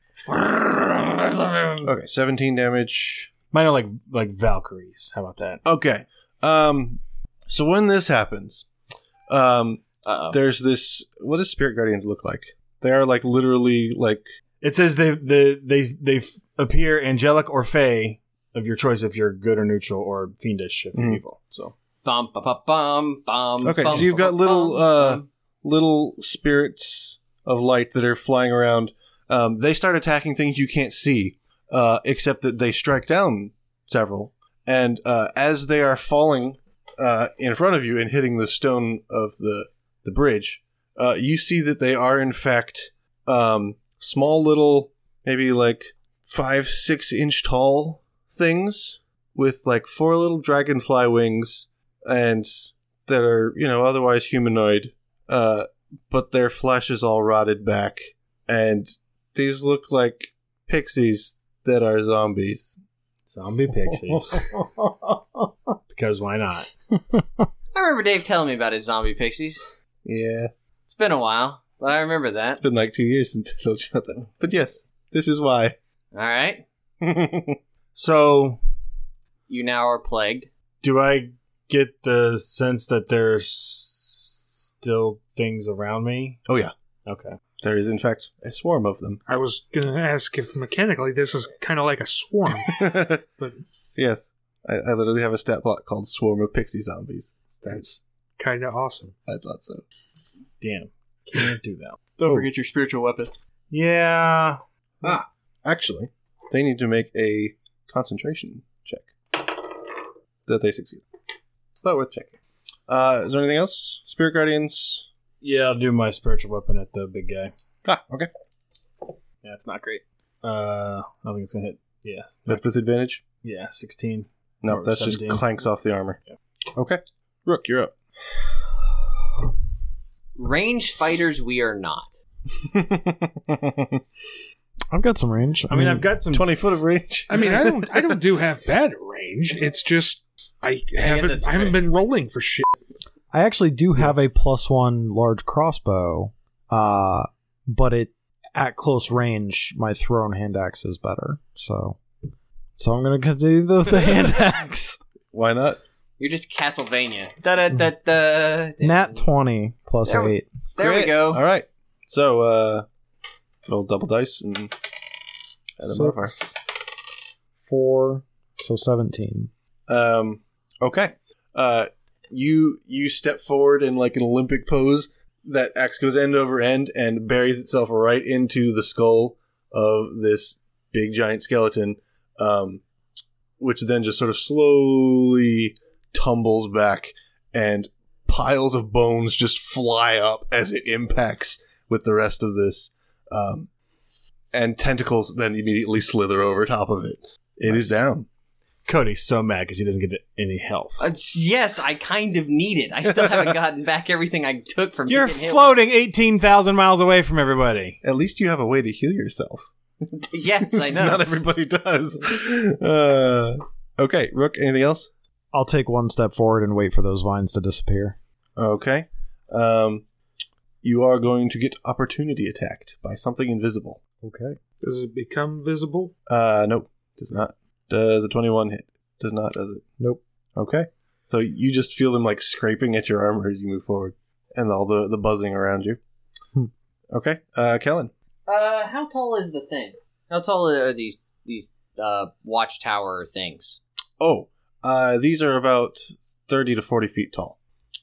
Okay, seventeen damage. Mine are like like Valkyries. How about that? Okay. Um, so when this happens, um, Uh-oh. there's this. What does spirit guardians look like? They are like literally like. It says they they they they f- appear angelic or fey of your choice if you're good or neutral, or fiendish if you're Mhm. evil. So Bum, ba, ba, bum, bum, Okay, bum, so you've ba, got ba, little bum, uh bum. little spirits of light that are flying around. Um, they start attacking things you can't see, uh, except that they strike down several. And uh, as they are falling uh, in front of you and hitting the stone of the the bridge, uh, you see that they are in fact um, small little, maybe like five six inch tall things with like four little dragonfly wings, and that are, you know, otherwise humanoid. Uh, but their flesh is all rotted back, and these look like pixies that are zombies. zombie pixies. Because why not? I remember Dave telling me about his zombie pixies. Yeah, It's been a while, but I remember that. it's been like two years since I told you about that. But yes, this is why. All right. So, You now are plagued. do I get the sense that there's still things around me? Oh yeah, Okay. there is in fact a swarm of them. I was going to ask if mechanically this is kind of like a swarm. But Yes, I, I literally have a stat block called Swarm of Pixie Zombies. that's kind of awesome. I thought so. Damn. Can't do that. Don't Oh. forget your spiritual weapon. Yeah. Actually, they need to make a concentration check that they succeed. But worth checking. Uh, is there anything else? Spirit Guardians? Yeah, I'll do my spiritual weapon at the big guy. Ah, okay. Yeah, it's not great. Uh, I don't think it's gonna hit. Yeah. That with advantage? Yeah, sixteen. No, Or that's just seventeen. clanks off the armor. Yeah. Okay. Rook, you're up. Range fighters, we are not. I've got some range. I mean, I've got some. twenty foot of range. I mean, I don't, I don't do have bad range. It's just I haven't, that's I haven't fair. been rolling for shit. I actually do have a plus one large crossbow, uh, but it at close range, my thrown hand axe is better. So, so I'm gonna do the, the hand axe. Why not? You're just Castlevania. Da da da da. Nat twenty plus There we- eight. There we Great. go. All right. So, uh, roll double dice and add a modifier. Six, four, so seventeen. Um, okay. Uh, you you step forward in like an Olympic pose. That axe goes end over end and buries itself right into the skull of this big giant skeleton, um, which then just sort of slowly tumbles back, and piles of bones just fly up as it impacts with the rest of this. Um, and tentacles then immediately slither over top of it. It is down. Cody's so mad because he doesn't get any health. Uh, yes, I kind of need it. I still haven't gotten back everything I took from You're getting hit. floating eighteen thousand miles away from everybody. At least you have a way to heal yourself. Yes, I know. Not everybody does. Uh, okay, Rook, anything else? I'll take one step forward and wait for those vines to disappear. Okay. Um, you are going to get opportunity attacked by something invisible. Okay. Does it become visible? Uh, nope, does not. Does a twenty-one hit? Does not, does it? Nope. Okay. So you just feel them like scraping at your armor as you move forward, and all the, the buzzing around you. Hmm. Okay. Uh, Kellen. Uh, how tall is the thing? How tall are these these uh watchtower things? Oh, uh, these are about thirty to forty feet tall.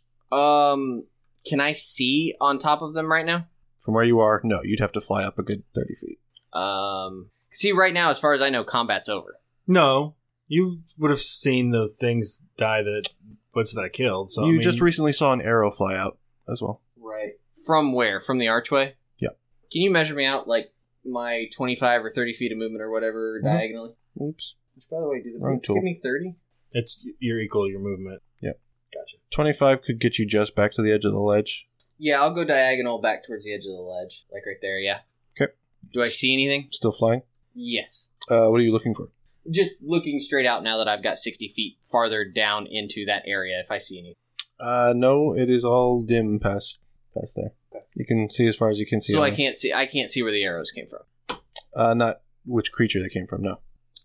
Um, can I see on top of them right now? From where you are, no, you'd have to fly up a good thirty feet. Um, see, right now, as far as I know, combat's over. No, you would have seen the things die that what's that I killed. So you I mean, just recently saw an arrow fly out as well. Right. From where? From the archway? Yeah. Can you measure me out, like, my twenty-five or thirty feet of movement or whatever, Mhm. diagonally? Oops. Which, by the way, do the Wrong boots tool. give me thirty? it's you're equal to your movement. Gotcha. twenty-five could get you just back to the edge of the ledge. Yeah, I'll go diagonal back towards the edge of the ledge. Like right there, yeah. Okay. Do I see anything? Still flying? Yes. Uh, what are you looking for? Just looking straight out now that I've got sixty feet farther down into that area, if I see anything. Uh, no, it is all dim past past there. You can see as far as you can see. So I only. can't see I can't see where the arrows came from. Uh, not which creature they came from, no.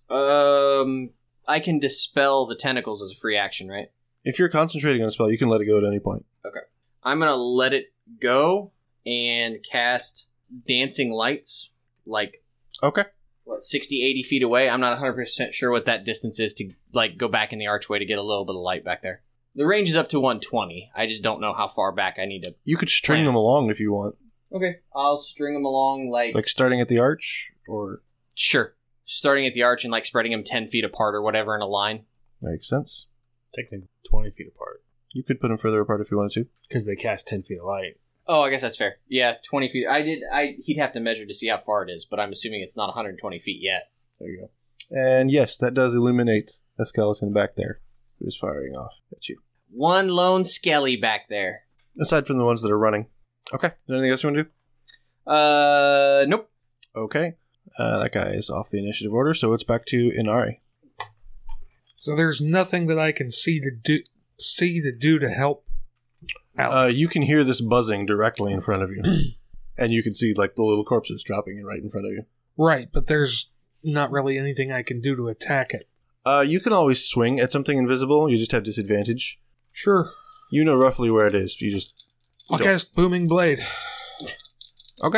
Um, I can dispel the tentacles as a free action, right? If you're concentrating on a spell, you can let it go at any point. I'm gonna let it go and cast Dancing Lights, like, Okay. what, sixty, eighty feet away? I'm not one hundred percent sure what that distance is to, like, go back in the archway to get a little bit of light back there. The range is up to one twenty. I just don't know how far back I need to... You could string Plan. them along if you want. Okay. I'll string them along, like... Like starting at the arch, or... Sure. Starting at the arch and, like, spreading them ten feet apart or whatever in a line. Makes sense. Technically twenty feet apart You could put them further apart if you wanted to. because they cast ten feet of light. Oh, I guess that's fair. Yeah, twenty feet. I did... I He'd have to measure to see how far it is, but I'm assuming it's not one hundred twenty feet yet. There you go. And yes, that does illuminate a skeleton back there who's firing off at you. One lone skelly back there. Aside from the ones that are running. Okay. Is there anything else you want to do? Uh, nope. Okay. Uh, that guy is off the initiative order, so it's back to Inari. So there's nothing that I can see to do see to do to help out. Uh, you can hear this buzzing directly in front of you. And you can see, like, the little corpses dropping in right in front of you. Right, but there's not really anything I can do to attack it. Uh, you can always swing at something invisible. You just have disadvantage. Sure. You know roughly where it is. You just... I'll don't. cast Booming Blade. Okay.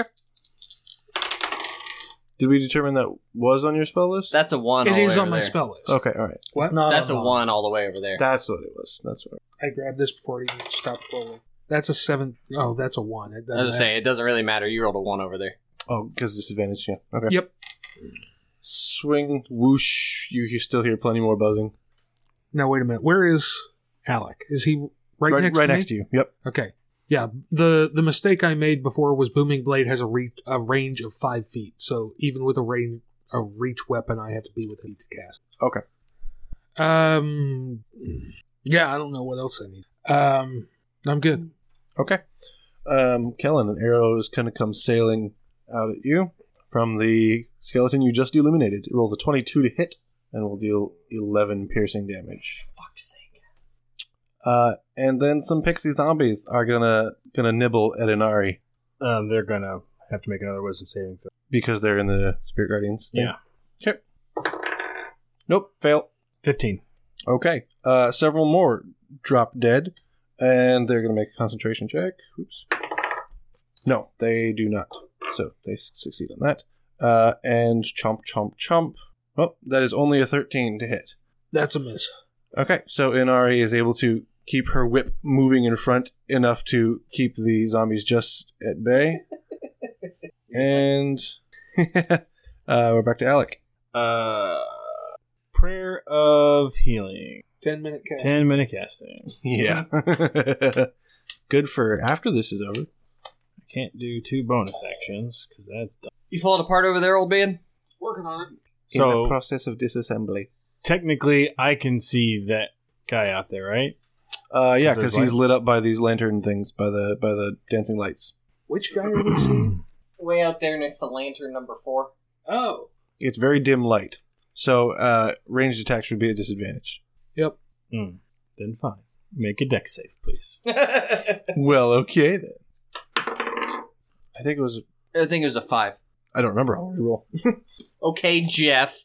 Did we determine that was on your spell list? That's a one. It all the is way on over my there. spell list. Okay, all right. It's not That's a on- one all the way over there. That's what it was. That's what. I grabbed this before it even stopped rolling. That's a seven. Oh, that's a one. It I doesn't was gonna matter. say, it doesn't really matter. You rolled a one over there. Oh, because disadvantage. Yeah. Okay. Yep. Swing, whoosh. You, you still hear plenty more buzzing. Now wait a minute. Where is Alec? Is he right, right next right to next me? to you. Yep. Okay. Yeah. The the mistake I made before was Booming Blade has a re- a range of five feet. So even with a range a reach weapon, I have to be within to cast. Okay. Um. Yeah, I don't know what else I need. Um. I'm good. Okay. Um, Kellen, an arrow is going to come sailing out at you from the skeleton you just illuminated. It rolls a twenty-two to hit and will deal eleven piercing damage. Fuck's sake. Uh, and then some pixie zombies are gonna gonna nibble at Inari Um, they're gonna have to make another wisdom saving throw. because they're in the Spirit Guardians thing. Yeah. Okay. Nope, fail. Fifteen. Okay. Uh, several more drop dead, and they're gonna make a concentration check. Oops. No, they do not. So they s- succeed on that. Uh, and chomp, chomp, chomp. Oh, that is only a thirteen to hit. That's a miss. Okay, so Inari is able to keep her whip moving in front enough to keep the zombies just at bay. And uh, we're back to Alec. Uh, prayer of healing. Ten minute cast. Ten minute casting. Yeah. Good for after this is over. I can't do two bonus actions because that's done. You falling apart over there, old man? Working on it. In the So process of disassembly. technically, I can see that guy out there, right? Uh, yeah, Is there because he's light? lit up by these lantern things, by the by the dancing lights. Which guy are we seeing? Way out there next to lantern number four. Oh. It's very dim light, so uh, ranged attacks would be a disadvantage. Yep. Mm. Then fine. Make a deck save, please. Well, okay then. I think it was. I think it was a five. I don't remember. I'll reroll. Okay, Jeff.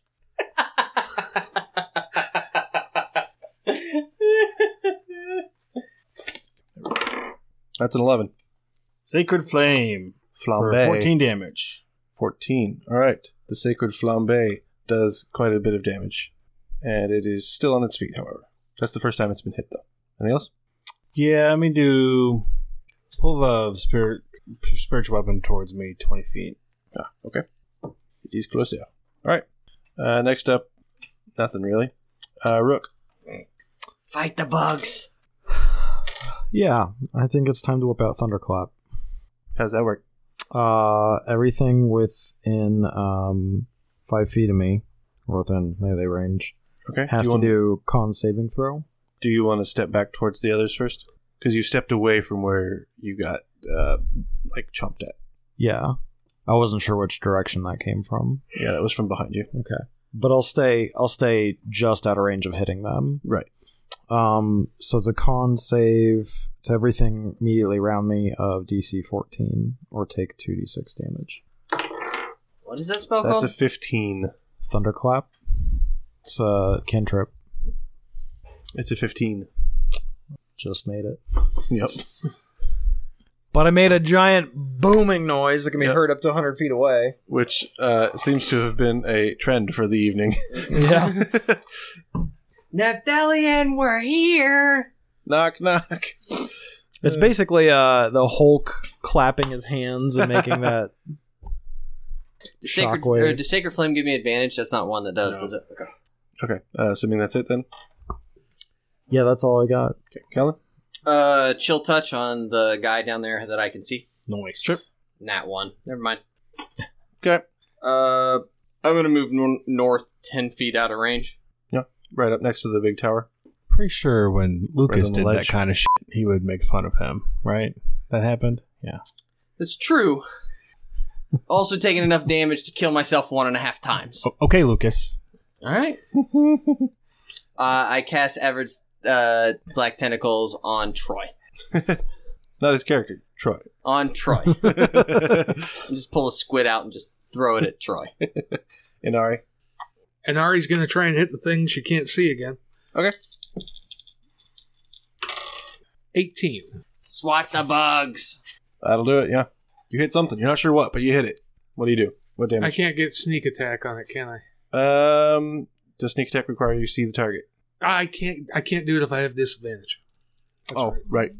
That's an eleven. Sacred Flame for Flambe. fourteen damage. fourteen. All right. The Sacred Flambe does quite a bit of damage, and it is still on its feet. However, that's the first time it's been hit, though. Anything else? Yeah, let me do... Pull the spirit spiritual weapon towards me twenty feet. Ah, okay. It is close there. All right. Uh, next up, nothing really. Uh, Rook. Fight the bugs. Yeah, I think it's time to whip out Thunderclap. How's that work? Uh, everything within um five feet of me, or within melee range, Okay. has do you to want, do con saving throw. Do you want to step back towards the others first? Because you stepped away from where you got uh, like chomped at. Yeah, I wasn't sure which direction that came from. Yeah, that was from behind you. Okay, but I'll stay. I'll stay just out of range of hitting them. Right. Um, so it's a con save to everything immediately around me of D C fourteen, or take two d six damage. What is that spell That's called? a fifteen. Thunderclap. It's a cantrip. It's a fifteen. Just made it. Yep. But I made a giant booming noise that can be Yep. heard up to one hundred feet away. Which uh, seems to have been a trend for the evening. Yeah. Nephthalian, we're here. Knock, knock. It's basically uh, the Hulk clapping his hands and making that. Does Sacred, Shockwave. or does Sacred Flame give me advantage? That's not one that does, No. does it? Okay. Okay, uh, assuming that's it then. Yeah, that's all I got. Okay, Kellen? Uh, chill touch on the guy down there that I can see. Nice. Sure. Nat one. Never mind. Okay. Uh, I'm gonna move nor- north ten feet out of range. Right up next to the big tower. Pretty sure when Lucas on the did that ledge. kind of shit, he would make fun of him, right? That happened? Yeah. That's true. Also taking enough damage to kill myself one and a half times. O- okay, Lucas. All right. uh, I cast Everett's uh, Black Tentacles on Troy. Not his character, Troy. On Troy. Just pull a squid out and just throw it at Troy. Inari. And Ari's going to try and hit the thing she can't see again. Okay. eighteen. Swat the bugs. That'll do it, yeah. You hit something. You're not sure what, but you hit it. What do you do? What I damage? can't get sneak attack on it, can I? Um, does sneak attack require you to see the target? I can't. I can't do it if I have disadvantage. That's oh, right. right.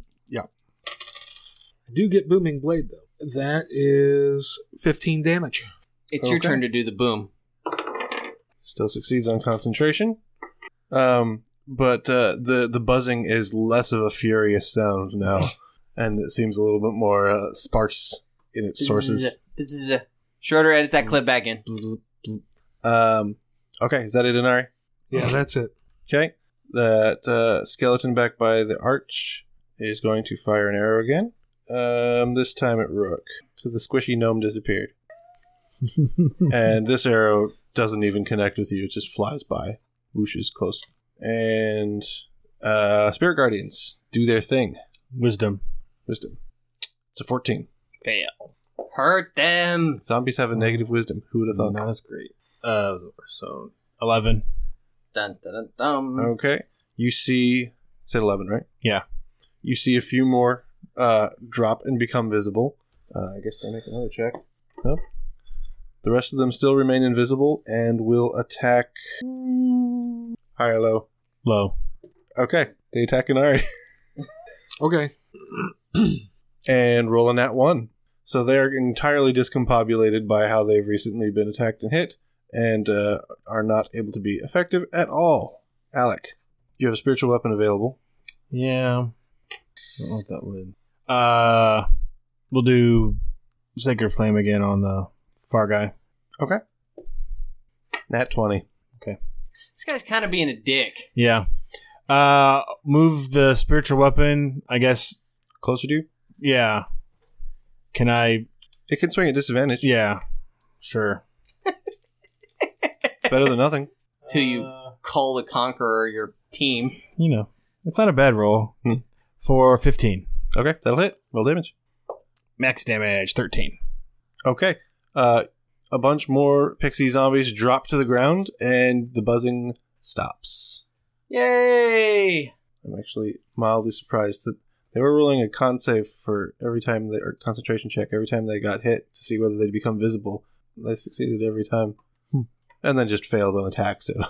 I do get booming blade though. That is fifteen damage. It's your Okay. turn to do the boom. Still succeeds on concentration. Um, but uh, the the buzzing is less of a furious sound now, and it seems a little bit more uh, sparse in its sources. Bzzz. Schroeder, edit that clip back in. Um, okay, is that it, Inari? Yeah, that's it. Okay, that uh, skeleton back by the arch is going to fire an arrow again. Um, this time at Rook, because the squishy gnome disappeared. And this arrow doesn't even connect with you, it just flies by. Whooshes close. And uh, Spirit Guardians do their thing. Wisdom. Wisdom. It's a fourteen. Fail. Hurt them. Zombies have a negative wisdom. Who would have thought? Not as great. Uh, that was over. So, eleven. Dun, dun, dun, dun. Okay. You see, said eleven, right? Yeah. You see a few more uh, drop and become visible. Uh, I guess they make another check. No. The rest of them still remain invisible and will attack. High or low? Low. Okay. They attack Inari Okay. and roll a nat one. So they are entirely discombobulated by how they've recently been attacked and hit and uh, are not able to be effective at all. Alec, you have a spiritual weapon available. Yeah. I don't know what that would. Uh, we'll do Sacred Flame again on the far guy. Okay. Nat twenty. This guy's kind of being a dick. Yeah. Uh, move the spiritual weapon, I guess. Closer to you? Yeah. Can I? It can swing at disadvantage. Yeah. Sure. It's better than nothing. Till you call the Conqueror your team. You know, it's not a bad roll. Hmm. For fifteen. Okay, that'll hit. Roll damage. Max damage, thirteen. Okay. Uh, a bunch more pixie zombies drop to the ground, and the buzzing stops. Yay! I'm actually mildly surprised that they were rolling a con save for every time they, or concentration check every time they got hit to see whether they'd become visible. They succeeded every time. Hmm. And then just failed on attack, so.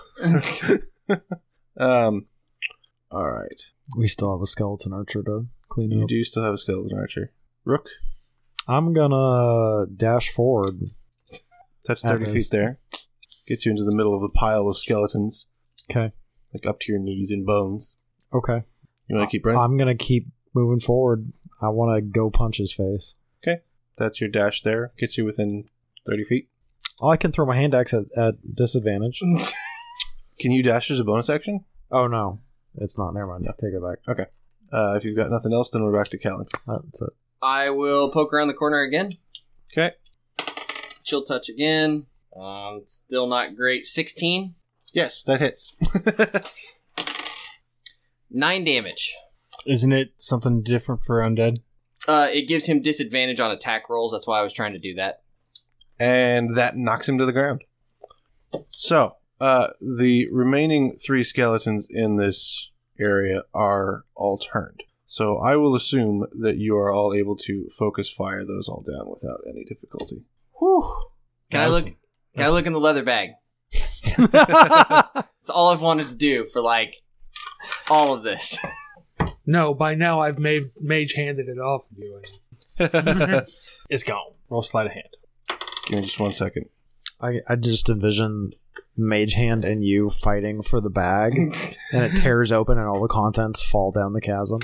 um, alright. We still have a skeleton archer to clean You up. do still have a skeleton archer. Rook, I'm gonna dash forward. touch That thirty is- feet there. Gets you into the middle of the pile of skeletons. Okay. Like up to your knees in bones. Okay. You want to keep running? I'm gonna keep moving forward. I want to go punch his face. That's your dash there. Gets you within thirty feet. Oh, I can throw my hand axe at, at disadvantage. Can you dash as a bonus action? Oh no, it's not. Never mind. Take it back. Uh, if you've got nothing else, then we're back to Callan. That's it. I will poke around the corner again. Okay. Chill touch again. Um, still not great. sixteen. Yes, that hits. Nine damage. Isn't it something different for undead? Uh, it gives him disadvantage on attack rolls. That's why I was trying to do that. And that knocks him to the ground. So, uh, the remaining three skeletons in this area are all turned. So I will assume that you are all able to focus fire those all down without any difficulty. Whew. Can I That was- look? Can I look in the leather bag? That's all I've wanted to do for like all of this. No, by now I've made mage handed it off of you. It's gone. Roll sleight of hand. Give me just one second. I, I just envision Mage Hand and you fighting for the bag, and it tears open and all the contents fall down the chasm.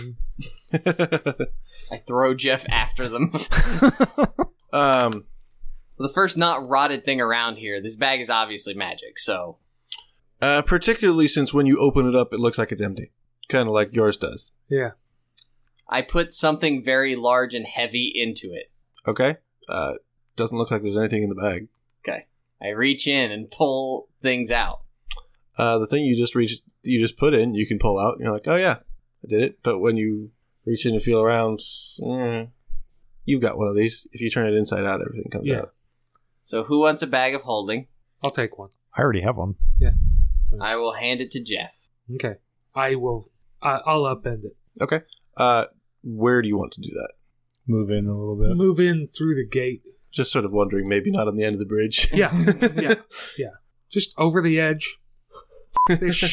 I throw Jeff after them. um, The first not rotted thing around here. This bag is obviously magic, so uh, particularly since when you open it up, it looks like it's empty. Kind of like yours does. Yeah. I put something very large and heavy into it. Okay? Uh, doesn't look like there's anything in the bag. Okay. I reach in and pull things out. Uh, the thing you just reached, you just put in, you can pull out, and you're like, oh yeah, I did it. But when you reach in and feel around, mm, you've got one of these. If you turn it inside out, everything comes Yeah. out. So who wants a bag of holding? I'll take one. I already have one. I will hand it to Jeff. Okay. I will. I, I'll upend it. Okay. Uh, where do you want to do that? Move in a little bit. Move in through the gate. Just sort of wondering, maybe not on the end of the bridge. Yeah. Yeah. Yeah. Just over the edge. This shit.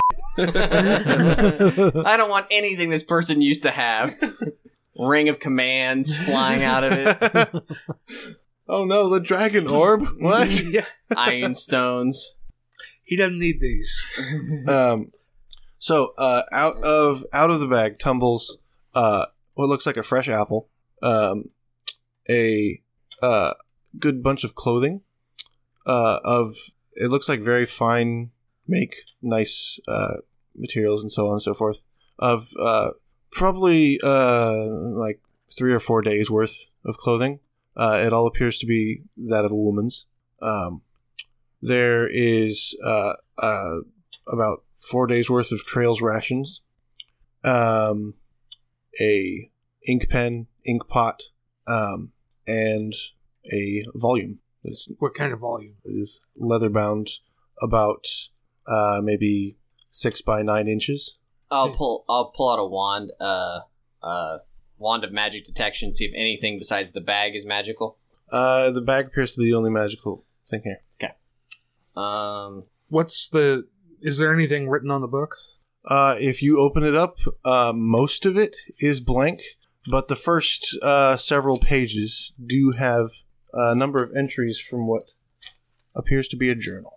I don't want anything this person used to have. Ring of commands flying out of it. Oh no, the dragon orb! What? Yeah. Iron stones. He doesn't need these. um, so uh, out of out of the bag tumbles uh, what looks like a fresh apple, um, a uh, good bunch of clothing, uh, of it looks like very fine make, nice uh, materials and so on and so forth. Of uh, probably uh, like three or four days worth of clothing. Uh, it all appears to be that of a woman's. Um, there is uh, uh, about four days worth of Trails rations, um, a ink pen, ink pot, um, and a volume that is, What kind of volume? that is leather bound, about uh, maybe six by nine inches. I'll pull. I'll pull out a wand. Uh, uh, wand of magic detection. See if anything besides the bag is magical. Uh, the bag appears to be the only magical thing here. Um, What's the... Is there anything written on the book? Uh, if you open it up, uh, most of it is blank, but the first uh, several pages do have a number of entries from what appears to be a journal.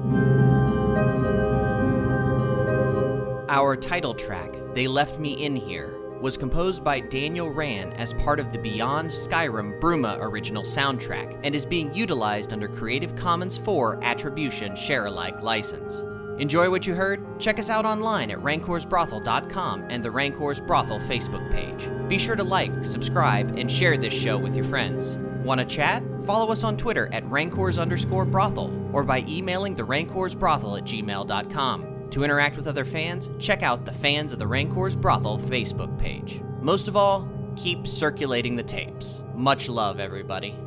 Our title track, They Left Me In Here, was composed by Daniel Rand as part of the Beyond Skyrim Bruma original soundtrack and is being utilized under Creative Commons four Attribution Share-alike license. Enjoy what you heard? Check us out online at rancors brothel dot com and the Rancors Brothel Facebook page. Be sure to like, subscribe, and share this show with your friends. Want to chat? Follow us on Twitter at rancors underscore brothel or by emailing the rancors brothel at gmail dot com. To interact with other fans, check out the Fans of the Rancors Brothel Facebook page. Most of all, keep circulating the tapes. Much love, everybody.